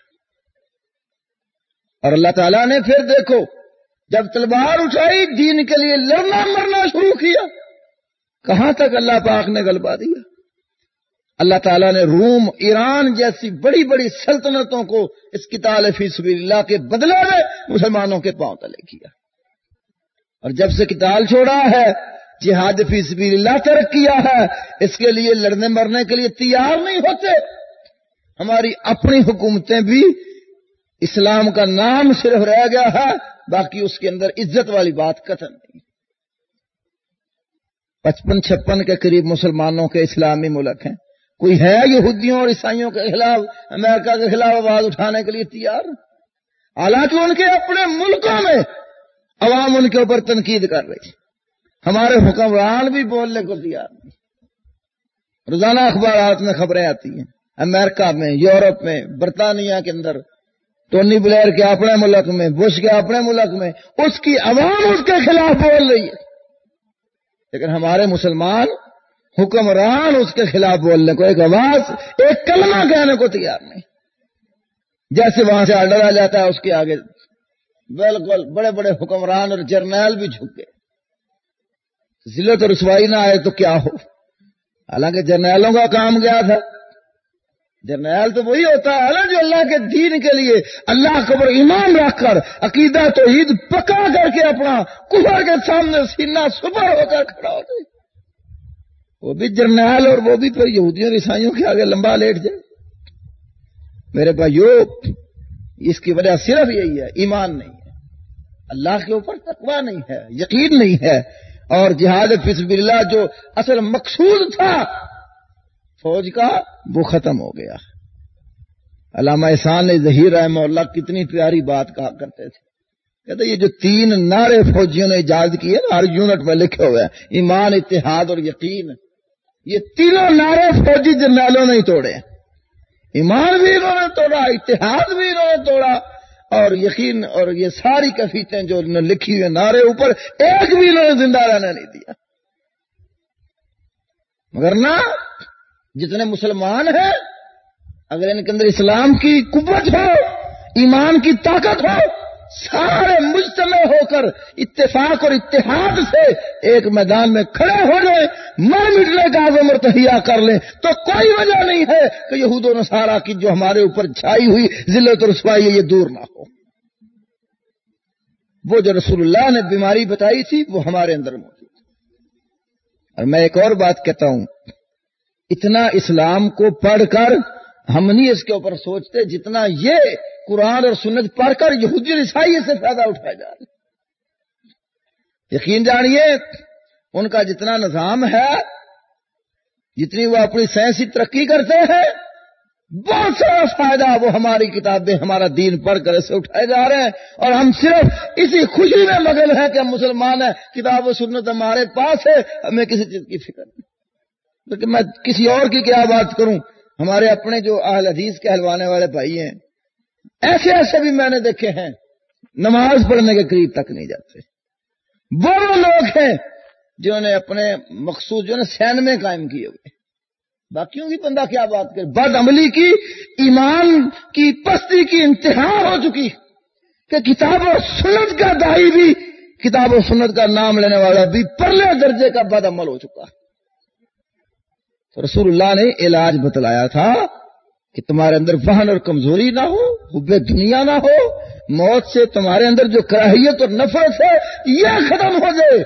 اور اللہ تعالیٰ نے پھر دیکھو جب تلوار اٹھائی دین کے لیے لڑنا مرنا شروع کیا، کہاں تک اللہ پاک نے غلبہ دیا۔ اللہ تعالیٰ نے روم، ایران جیسی بڑی بڑی سلطنتوں کو اس قتال فی سبیل اللہ کے بدلے میں مسلمانوں کے پاؤں تلے کیا، اور جب سے قتال چھوڑا ہے، جہاد فی سبیل اللہ ترک کیا ہے، اس کے لیے لڑنے مرنے کے لیے تیار نہیں ہوتے۔ ہماری اپنی حکومتیں بھی اسلام کا نام صرف رہ گیا ہے، باقی اس کے اندر عزت والی بات قطعا نہیں۔ 55-56 کے قریب مسلمانوں کے اسلامی ملک ہیں، کوئی ہے یہودیوں اور عیسائیوں کے خلاف، امریکہ کے خلاف آواز اٹھانے کے لیے تیار؟ حالانکہ ان کے اپنے ملکوں میں عوام ان کے اوپر تنقید کر رہی، ہمارے حکمران بھی بولنے کو تیار نہیں۔ روزانہ اخبارات میں خبریں آتی ہیں، امریکہ میں، یورپ میں، برطانیہ کے اندر، ٹونی بلیئر کے اپنے ملک میں، بش کے اپنے ملک میں، اس کی عوام اس کے خلاف بول رہی ہے، لیکن ہمارے مسلمان حکمران اس کے خلاف بولنے کو، ایک آواز، ایک کلمہ کہنے کو تیار نہیں۔ جیسے وہاں سے آرڈر آ جاتا ہے اس کے آگے بالکل بڑے بڑے حکمران اور جرنیل بھی جھک گئے، ذلت اور رسوائی نہ آئے تو کیا ہو۔ حالانکہ جرنیلوں کا کام کیا تھا؟ جرنیل تو وہی ہوتا ہے نا جو اللہ کے دین کے لیے اللہ کے اوپر ایمان رکھ کر عقیدہ توحید پکا کر کے اپنا کفر کے سامنے سینہ سپر ہو کر کھڑا ہوتا ہے، وہ بھی جرنیل، اور وہ بھی پھر یہودیوں اور عیسائیوں کے آگے لمبا لیٹ جائے۔ میرے بھائیو، اس کی وجہ صرف یہی ہے، ایمان نہیں ہے، اللہ کے اوپر تقویٰ نہیں ہے، یقین نہیں ہے، اور جہاد فی سبیل اللہ جو اصل مقصود تھا فوج کا وہ ختم ہو گیا۔ علامہ احسان ظہیر رحمہ اللہ کتنی پیاری بات کہا کرتے تھے، کہتے یہ جو 3 نعرے فوجیوں نے ایجاد کیے نا، ہر یونٹ میں لکھے ہوئے ہیں، ایمان، اتحاد اور یقین، یہ تینوں نعرے فوجی جرنیلوں نے ہی توڑے، ایمان بھی انہوں نے توڑا، اتحاد بھی انہوں نے توڑا، اور یقین اور یہ ساری کفیتیں جو انہوں نے لکھی ہوئے نعرے اوپر، ایک بھی انہوں نے زندہ رہنے نہیں دیا۔ مگر نہ جتنے مسلمان ہیں، اگر ان کے اندر اسلام کی قوت ہو، ایمان کی طاقت ہو، سارے مجتمع ہو کر اتفاق اور اتحاد سے ایک میدان میں کھڑے ہو جائیں، مر مٹنے کا عزم اور تہیہ کر لیں، تو کوئی وجہ نہیں ہے کہ یہود و نصارہ کی جو ہمارے اوپر چھائی ہوئی ذلت اور رسوائی ہے یہ دور نہ ہو۔ وہ جو رسول اللہ نے بیماری بتائی تھی وہ ہمارے اندر موجود ہے۔ اور میں ایک اور بات کہتا ہوں، اتنا اسلام کو پڑھ کر ہم نہیں اس کے اوپر سوچتے جتنا یہ قرآن اور سنت پڑھ کر یہودی اور عیسائی سے فائدہ اٹھایا جا رہا ہے۔ یقین جانیے ان کا جتنا نظام ہے، جتنی وہ اپنی سائنسی ترقی کرتے ہیں، بہت سارا فائدہ وہ ہماری کتابیں، ہمارا دین پڑھ کر اسے اٹھائے جا رہے ہیں، اور ہم صرف اسی خوشی میں مگن ہیں کہ ہم مسلمان ہیں، کتاب و سنت ہمارے پاس ہے، ہمیں کسی چیز کی فکر نہیں۔ لیکن میں کسی اور کی کیا بات کروں، ہمارے اپنے جو اہل حدیث کہلوانے والے بھائی ہیں، ایسے ایسے بھی میں نے دیکھے ہیں نماز پڑھنے کے قریب تک نہیں جاتے۔ وہ لوگ ہیں جنہوں نے اپنے مقصود جو ہے سینمے قائم کیے ہوئے، باقیوں کی بندہ کیا بات کرے، بد عملی کی، ایمان کی پستی کی انتہا ہو چکی کہ کتاب و سنت کا داعی بھی، کتاب و سنت کا نام لینے والا بھی پرلے درجے کا بد عمل ہو چکا۔ تو رسول اللہ نے علاج بتلایا تھا کہ تمہارے اندر وہن اور کمزوری نہ ہو، حب دنیا نہ ہو، موت سے تمہارے اندر جو کراہیت اور نفرت ہے یہ ختم ہو جائے،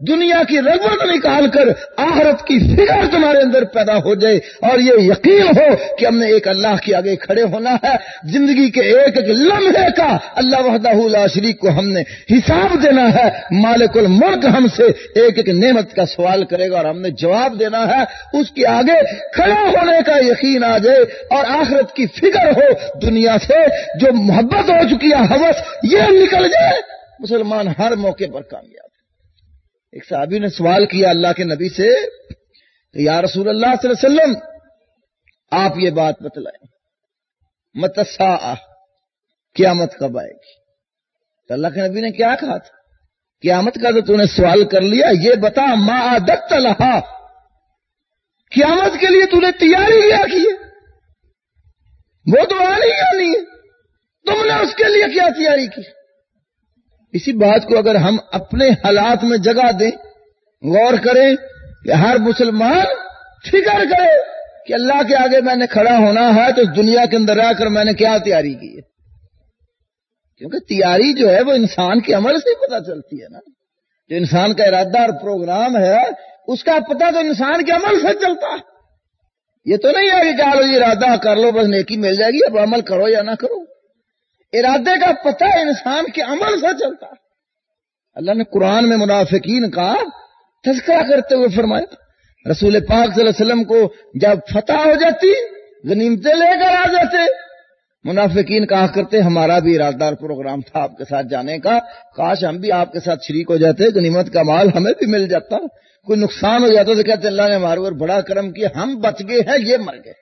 دنیا کی رغبت نکال کر آخرت کی فکر تمہارے اندر پیدا ہو جائے اور یہ یقین ہو کہ ہم نے ایک اللہ کے آگے کھڑے ہونا ہے، زندگی کے ایک ایک لمحے کا اللہ وحدہ لا شریک کو ہم نے حساب دینا ہے، مالک الملک ہم سے ایک ایک نعمت کا سوال کرے گا اور ہم نے جواب دینا ہے، اس کے آگے کھڑا ہونے کا یقین آ جائے اور آخرت کی فکر ہو، دنیا سے جو محبت ہو چکی ہے ہوس یہ نکل جائے، مسلمان ہر موقع پر کامیاب۔ ایک صحابی نے سوال کیا اللہ کے نبی سے، یا رسول اللہ صلی اللہ علیہ وسلم آپ یہ بات بتلائیں، متی الساعہ، قیامت کب آئے گی؟ تو اللہ کے نبی نے کیا کہا تھا؟ قیامت کا تو نے سوال کر لیا، یہ بتا ما اعددت لہا، قیامت کے لیے نے تیاری کیا کی ہے؟ وہ تو آنی آنی ہے، تم نے اس کے لیے کیا تیاری کی؟ اسی بات کو اگر ہم اپنے حالات میں جگہ دیں، غور کریں کہ ہر مسلمان فکر کرے کہ اللہ کے آگے میں نے کھڑا ہونا ہے تو اس دنیا کے اندر رہ کر میں نے کیا تیاری کی ہے، کیونکہ تیاری جو ہے وہ انسان کے عمل سے پتہ چلتی ہے نا، جو انسان کا ارادہ اور پروگرام ہے اس کا پتہ تو انسان کے عمل سے چلتا ہے، یہ تو نہیں ہے کہ چلو یہ ارادہ کر لو بس نیکی مل جائے گی، اب عمل کرو یا نہ کرو، ارادے کا پتہ انسان کے عمل سے چلتا ہے۔ اللہ نے قرآن میں منافقین کا تذکرہ کرتے ہوئے فرمایا، رسول پاک صلی اللہ علیہ وسلم کو جب فتح ہو جاتی، غنیمتیں لے کر آ جاتے، منافقین کہا کرتے ہمارا بھی ارادہ اور پروگرام تھا آپ کے ساتھ جانے کا، کاش ہم بھی آپ کے ساتھ شریک ہو جاتے، غنیمت کا مال ہمیں بھی مل جاتا، کوئی نقصان ہو جاتا تو کہتے اللہ نے ہمارے اوپر بڑا کرم کیا، ہم بچ گئے ہیں یہ مر گئے۔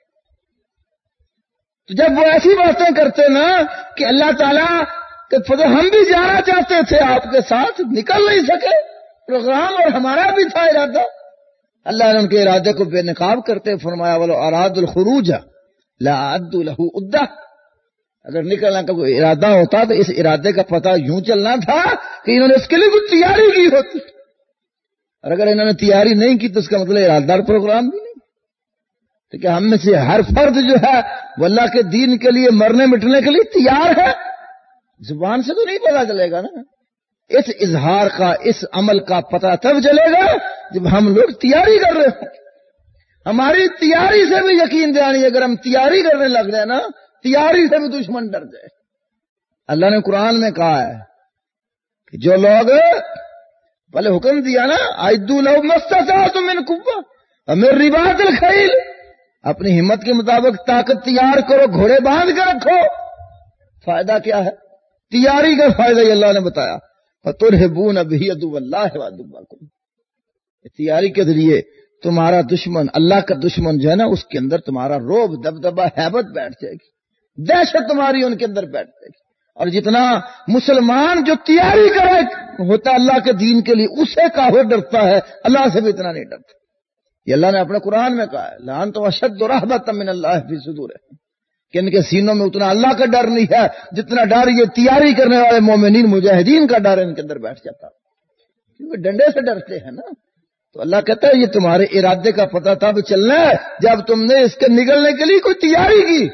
تو جب وہ ایسی باتیں کرتے نا کہ اللہ تعالیٰ کہ ہم بھی جانا چاہتے تھے آپ کے ساتھ، نکل نہیں سکے، پروگرام اور ہمارا بھی تھا ارادہ، اللہ نے ان کے ارادے کو بے نقاب کرتے فرمایا وَلَوْ أَرَادُوا الْخُرُوجَ لَأَعَدُّوا لَهُ عُدَّةً، اگر نکلنے کا کوئی ارادہ ہوتا تو اس ارادے کا پتہ یوں چلنا تھا کہ انہوں نے اس کے لیے کچھ تیاری کی ہوتی، اور اگر انہوں نے تیاری نہیں کی تو اس کا مطلب ارادہ اور پروگرام بھی نہیں۔ تو کہ ہم میں سے ہر فرد جو ہے وہ اللہ کے دین کے لیے مرنے مٹنے کے لیے تیار ہے، زبان سے تو نہیں پتا چلے گا نا، اس اظہار کا اس عمل کا پتہ تب چلے گا جب ہم لوگ تیاری کر رہے ہیں، ہماری تیاری سے بھی یقین دہانی، اگر ہم تیاری کرنے لگ جائے نا تیاری سے بھی دشمن ڈر جائے۔ اللہ نے قرآن میں کہا ہے کہ جو لوگ پہلے حکم دیا نا اعدوا لهم ما استطعتم من قوة ومن رباط الخیل، اپنی ہمت کے مطابق طاقت تیار کرو، گھوڑے باندھ کے رکھو، فائدہ کیا ہے؟ تیاری کا فائدہ یہ اللہ نے بتایا، فَتُرْهِبُونَ بِهِ عَدُوَّ اللَّهِ وَعَدُوَّكُمْ، تیاری کے ذریعے تمہارا دشمن، اللہ کا دشمن جو ہے نا اس کے اندر تمہارا روب دبدبہ ہیبت بیٹھ جائے گی، دہشت تمہاری ان کے اندر بیٹھ جائے گی، اور جتنا مسلمان جو تیاری کرے ہوتا اللہ کے دین کے لیے اسے کافر ڈرتا ہے، اللہ سے بھی اتنا نہیں ڈرتا۔ یہ اللہ نے اپنے قرآن میں کہا ہے لَأَنْتُمْ أَشَدُّ رَهْبَةً مِّنَ اللَّهِ فِي صُدُورِهِمْ، کہ ان کے سینوں میں اتنا اللہ کا ڈر نہیں ہے جتنا ڈر یہ تیاری کرنے والے مومنین مجاہدین کا ڈر ان کے اندر بیٹھ جاتا، کیونکہ ڈنڈے سے ڈرتے ہیں نا۔ تو اللہ کہتا ہے یہ تمہارے ارادے کا پتہ تب چلنا ہے جب تم نے اس کے نکلنے کے لیے کوئی تیاری کی۔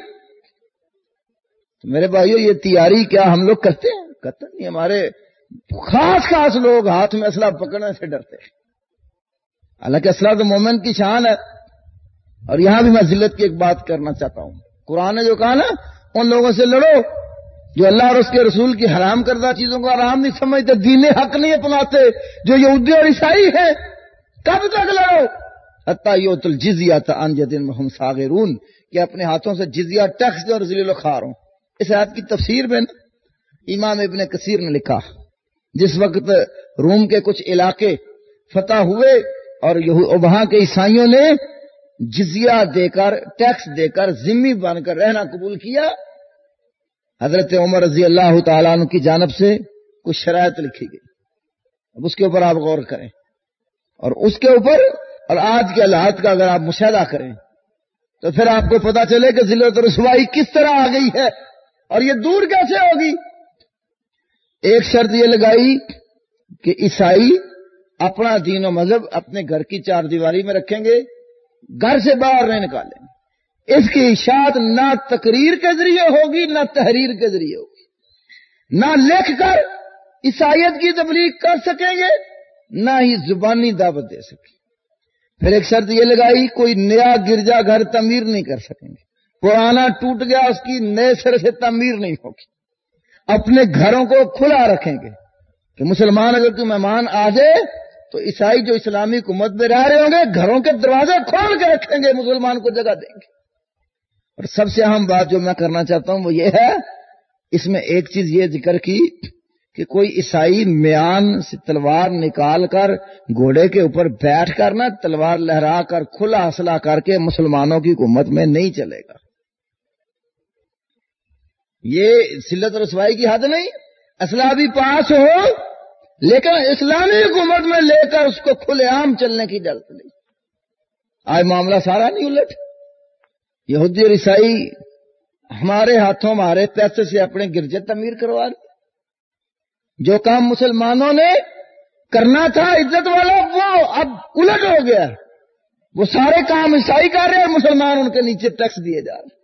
تو میرے بھائیو یہ تیاری کیا ہم لوگ کرتے ہیں؟ کرتے نہیں، ہمارے خاص لوگ ہاتھ میں اسلحہ پکڑنے سے ڈرتے ہیں، حالانکہ اسلحہ تو مومن کی شان ہے۔ اور یہاں بھی میں ذلت کی ایک بات کرنا چاہتا ہوں، قرآن نے جو کہا نا ان لوگوں سے لڑو جو اللہ اور اس کے رسول کی حرام کردہ چیزوں کو حرام نہیں سمجھتے، دین حق نہیں اپناتے، جو یہودی اور عیسائی ہیں، کب تک لڑو؟ حتیٰ یؤت الجزیۃ عن ید وہم صاغرون، کہ اپنے ہاتھوں سے جزیہ ٹیکس دے اور ذلیل و خوار ہوں۔ اس آیت کی تفسیر میں امام ابن کثیر نے لکھا جس وقت روم کے کچھ علاقے فتح ہوئے اور وہاں کے عیسائیوں نے جزیہ دے کر ٹیکس دے کر ذمہ بن کر رہنا قبول کیا، حضرت عمر رضی اللہ تعالیٰ عنہ کی جانب سے کچھ شرائط لکھی گئی، اب اس کے اوپر آپ غور کریں، اور اس کے اوپر اور آج کے حالات کا اگر آپ مشاہدہ کریں تو پھر آپ کو پتا چلے کہ ذلت و رسوائی کس طرح آ گئی ہے اور یہ دور کیسے ہوگی۔ ایک شرط یہ لگائی کہ عیسائی اپنا دین و مذہب اپنے گھر کی چار دیواری میں رکھیں گے، گھر سے باہر نہیں نکالیں گے، اس کی اشاعت نہ تقریر کے ذریعے ہوگی نہ تحریر کے ذریعے ہوگی، نہ لکھ کر عیسائیت کی تبلیغ کر سکیں گے نہ ہی زبانی دعوت دے سکے۔ پھر ایک شرط یہ لگائی کوئی نیا گرجا گھر تعمیر نہیں کر سکیں گے، پرانا ٹوٹ گیا اس کی نئے سر سے تعمیر نہیں ہوگی۔ اپنے گھروں کو کھلا رکھیں گے کہ مسلمان اگر کوئی مہمان آ جائے تو عیسائی جو اسلامی حکومت میں رہ رہے ہوں گے گھروں کے دروازے کھول کے رکھیں گے، مسلمان کو جگہ دیں گے۔ اور سب سے اہم بات جو میں کرنا چاہتا ہوں وہ یہ ہے، اس میں ایک چیز یہ ذکر کی کہ کوئی عیسائی میان سے تلوار نکال کر گھوڑے کے اوپر بیٹھ کر نہ تلوار لہرا کر کھلا اسلحہ کر کے مسلمانوں کی حکومت میں نہیں چلے گا۔ یہ ذلت اور رسوائی کی حد نہیں، اسلحہ بھی پاس ہو لیکن اسلامی حکومت میں لے کر اس کو کھلے عام چلنے کی اجازت نہیں۔ آج معاملہ سارا نہیں الٹ، یہودی اور عیسائی ہمارے ہاتھوں ہمارے پیسے سے اپنے گرجے تعمیر کروا رہے۔ جو کام مسلمانوں نے کرنا تھا عزت والا وہ اب الٹ ہو گیا، وہ سارے کام عیسائی کر رہے ہیں، مسلمان ان کے نیچے ٹیکس دیے جا رہے۔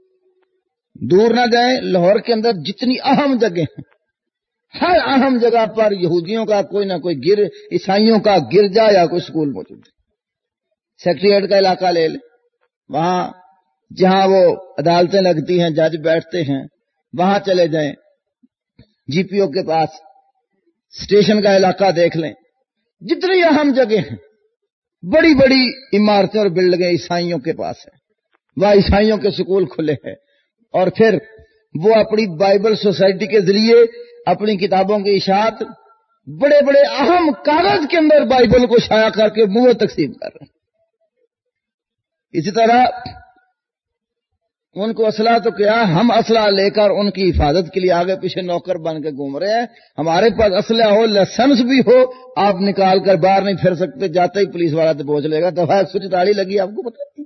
دور نہ گئے، لاہور کے اندر جتنی اہم جگہ ہیں ہر اہم جگہ پر یہودیوں کا کوئی نہ کوئی عیسائیوں کا گرجا یا کوئی سکول موجود ہے۔ سیکریٹریٹ کا علاقہ لے لیں، وہاں جہاں وہ عدالتیں لگتی ہیں جج بیٹھتے ہیں وہاں چلے جائیں، جی پی او کے پاس اسٹیشن کا علاقہ دیکھ لیں، جتنی اہم جگہ ہیں بڑی بڑی عمارتیں اور بلڈنگیں عیسائیوں کے پاس ہیں، وہاں عیسائیوں کے سکول کھلے ہیں، اور پھر وہ اپنی بائبل سوسائٹی کے ذریعے اپنی کتابوں کی اشاعت بڑے بڑے اہم کاغذ کے اندر بائبل کو شائع کر کے منہ تقسیم کر رہے ہیں۔ اسی طرح ان کو اسلحہ تو کیا، ہم اسلحہ لے کر ان کی حفاظت کے لیے آگے پیچھے نوکر بن کے گھوم رہے ہیں۔ ہمارے پاس اسلحہ ہو، لائسنس بھی ہو، آپ نکال کر باہر نہیں پھر سکتے، جاتے ہی پولیس والا تو پہنچ لے گا، دفعہ 144 لگی، آپ کو پتہ نہیں۔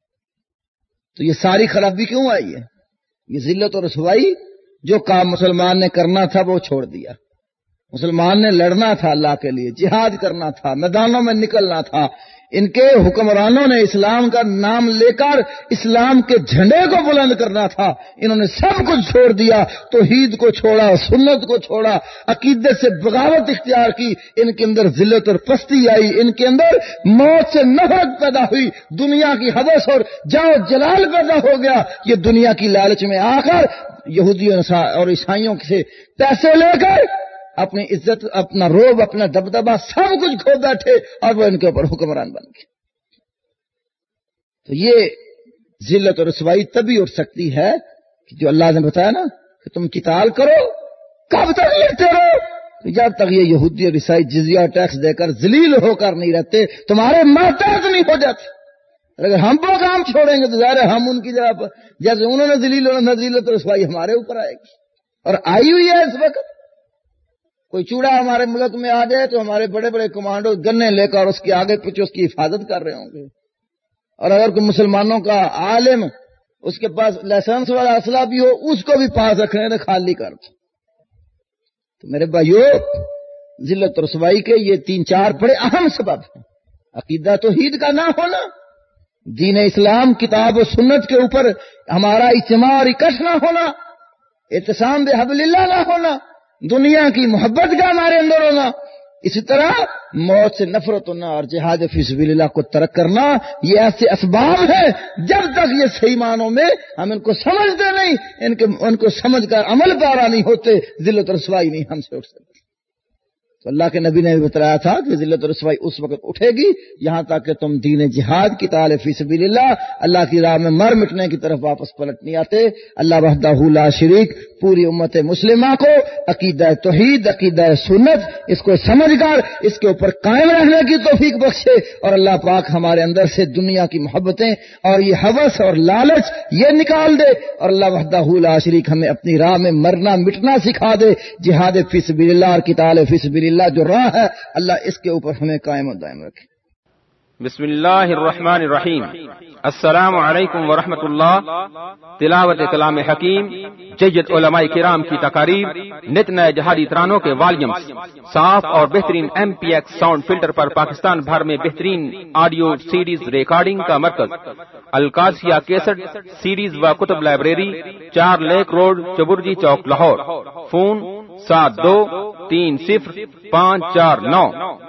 تو یہ ساری خرابی کیوں آئی ہے؟ یہ ذلت اور رسوائی، جو کام مسلمان نے کرنا تھا وہ چھوڑ دیا۔ مسلمان نے لڑنا تھا اللہ کے لیے، جہاد کرنا تھا، میدانوں میں نکلنا تھا۔ ان کے حکمرانوں نے اسلام کا نام لے کر اسلام کے جھنڈے کو بلند کرنا تھا، انہوں نے سب کچھ چھوڑ دیا، توحید کو چھوڑا، سنت کو چھوڑا، عقیدے سے بغاوت اختیار کی، ان کے اندر ذلت اور پستی آئی، ان کے اندر موت سے نفرت پیدا ہوئی، دنیا کی حوث اور جاؤ جلال پیدا ہو گیا۔ یہ دنیا کی لالچ میں آ کر یہودیوں اور عیسائیوں سے پیسے لے کر اپنی عزت، اپنا روب، اپنا دبدبہ سب کچھ کھو بیٹھے اور وہ ان کے اوپر حکمران بن گئے۔ تو یہ ذلت اور رسوائی تبھی اٹھ سکتی ہے کہ جو اللہ نے بتایا نا کہ تم قتال کرو، کب تک لڑتے رہو؟ جب تک یہ یہودی اور عیسائی جزیہ ٹیکس دے کر ذلیل ہو کر نہیں رہتے، تمہارے محتاج نہیں ہو جاتے۔ اگر ہم وہ کام چھوڑیں گے تو ظاہر ہے ہم ان کی جگہ پر جیسے انہوں نے ذلیل ہونا، ذلت اور رسوائی ہمارے اوپر آئے گی، اور آئی ہوئی ہے اس وقت۔ کوئی چوڑا ہمارے ملک میں آ جائے تو ہمارے بڑے بڑے کمانڈو گنے لے کر اس کے آگے پیچھے اس کی حفاظت کر رہے ہوں گے، اور اگر کوئی مسلمانوں کا عالم اس کے پاس لائسنس والا اسلحہ بھی ہو اس کو بھی پاس رکھنے سے خالی کر دو۔ تو میرے بھائیو، ذلت اور رسوائی کے یہ 3-4 بڑے اہم سبب ہیں۔ عقیدہ توحید کا نہ ہونا، دین اسلام کتاب و سنت کے اوپر ہمارا اجتماع اور اکٹھ نہ ہونا، اعتصام بحبل اللہ نہ ہونا، دنیا کی محبت کا ہمارے اندر ہونا، اسی طرح موت سے نفرت ہونا اور جہاد فی سبیل اللہ کو ترک کرنا، یہ ایسے اسباب ہیں جب تک یہ صحیح معنوں میں ہم ان کو سمجھتے نہیں، ان کو سمجھ کر عمل پیرا نہیں ہوتے، ذلت و رسوائی نہیں ہم سے اٹھ سکتی۔ تو اللہ کے نبی نے بھی بتایا تھا کہ ذلت و رسوائی اس وقت اٹھے گی یہاں تک کہ تم دین جہاد کی قتال فی سبیل اللہ کی راہ میں مر مٹنے کی طرف واپس پلٹ نہیں آتے۔ اللہ وحدہ لا شریک پوری امت مسلمہ کو عقیدہ توحید، عقیدہ سنت اس کو سمجھ کر اس کے اوپر قائم رہنے کی توفیق بخشے، اور اللہ پاک ہمارے اندر سے دنیا کی محبتیں اور یہ ہوس اور لالچ یہ نکال دے، اور اللہ وحدہ لا شریک ہمیں اپنی راہ میں مرنا مٹنا سکھا دے۔ جہاد فی سبیل اللہ اور قتال فی سبیل اللہ جو راہ ہے اللہ اس کے اوپر ہمیں قائم و دائم رکھے۔ بسم اللہ الرحمن الرحیم۔ السلام علیکم ورحمۃ اللہ۔ تلاوت کلام حکیم، جید علماء کرام کی تقاریر، نت نئے جہادی ترانوں کے والیومز، صاف اور بہترین MPX ساؤنڈ فلٹر پر پاکستان بھر میں بہترین آڈیو سیڈیز ریکارڈنگ کا مرکز، القادسیہ کیسٹ سیڈیز و کتب لائبریری، 4 لیک روڈ، چبرجی چوک، لاہور۔ فون 72305449۔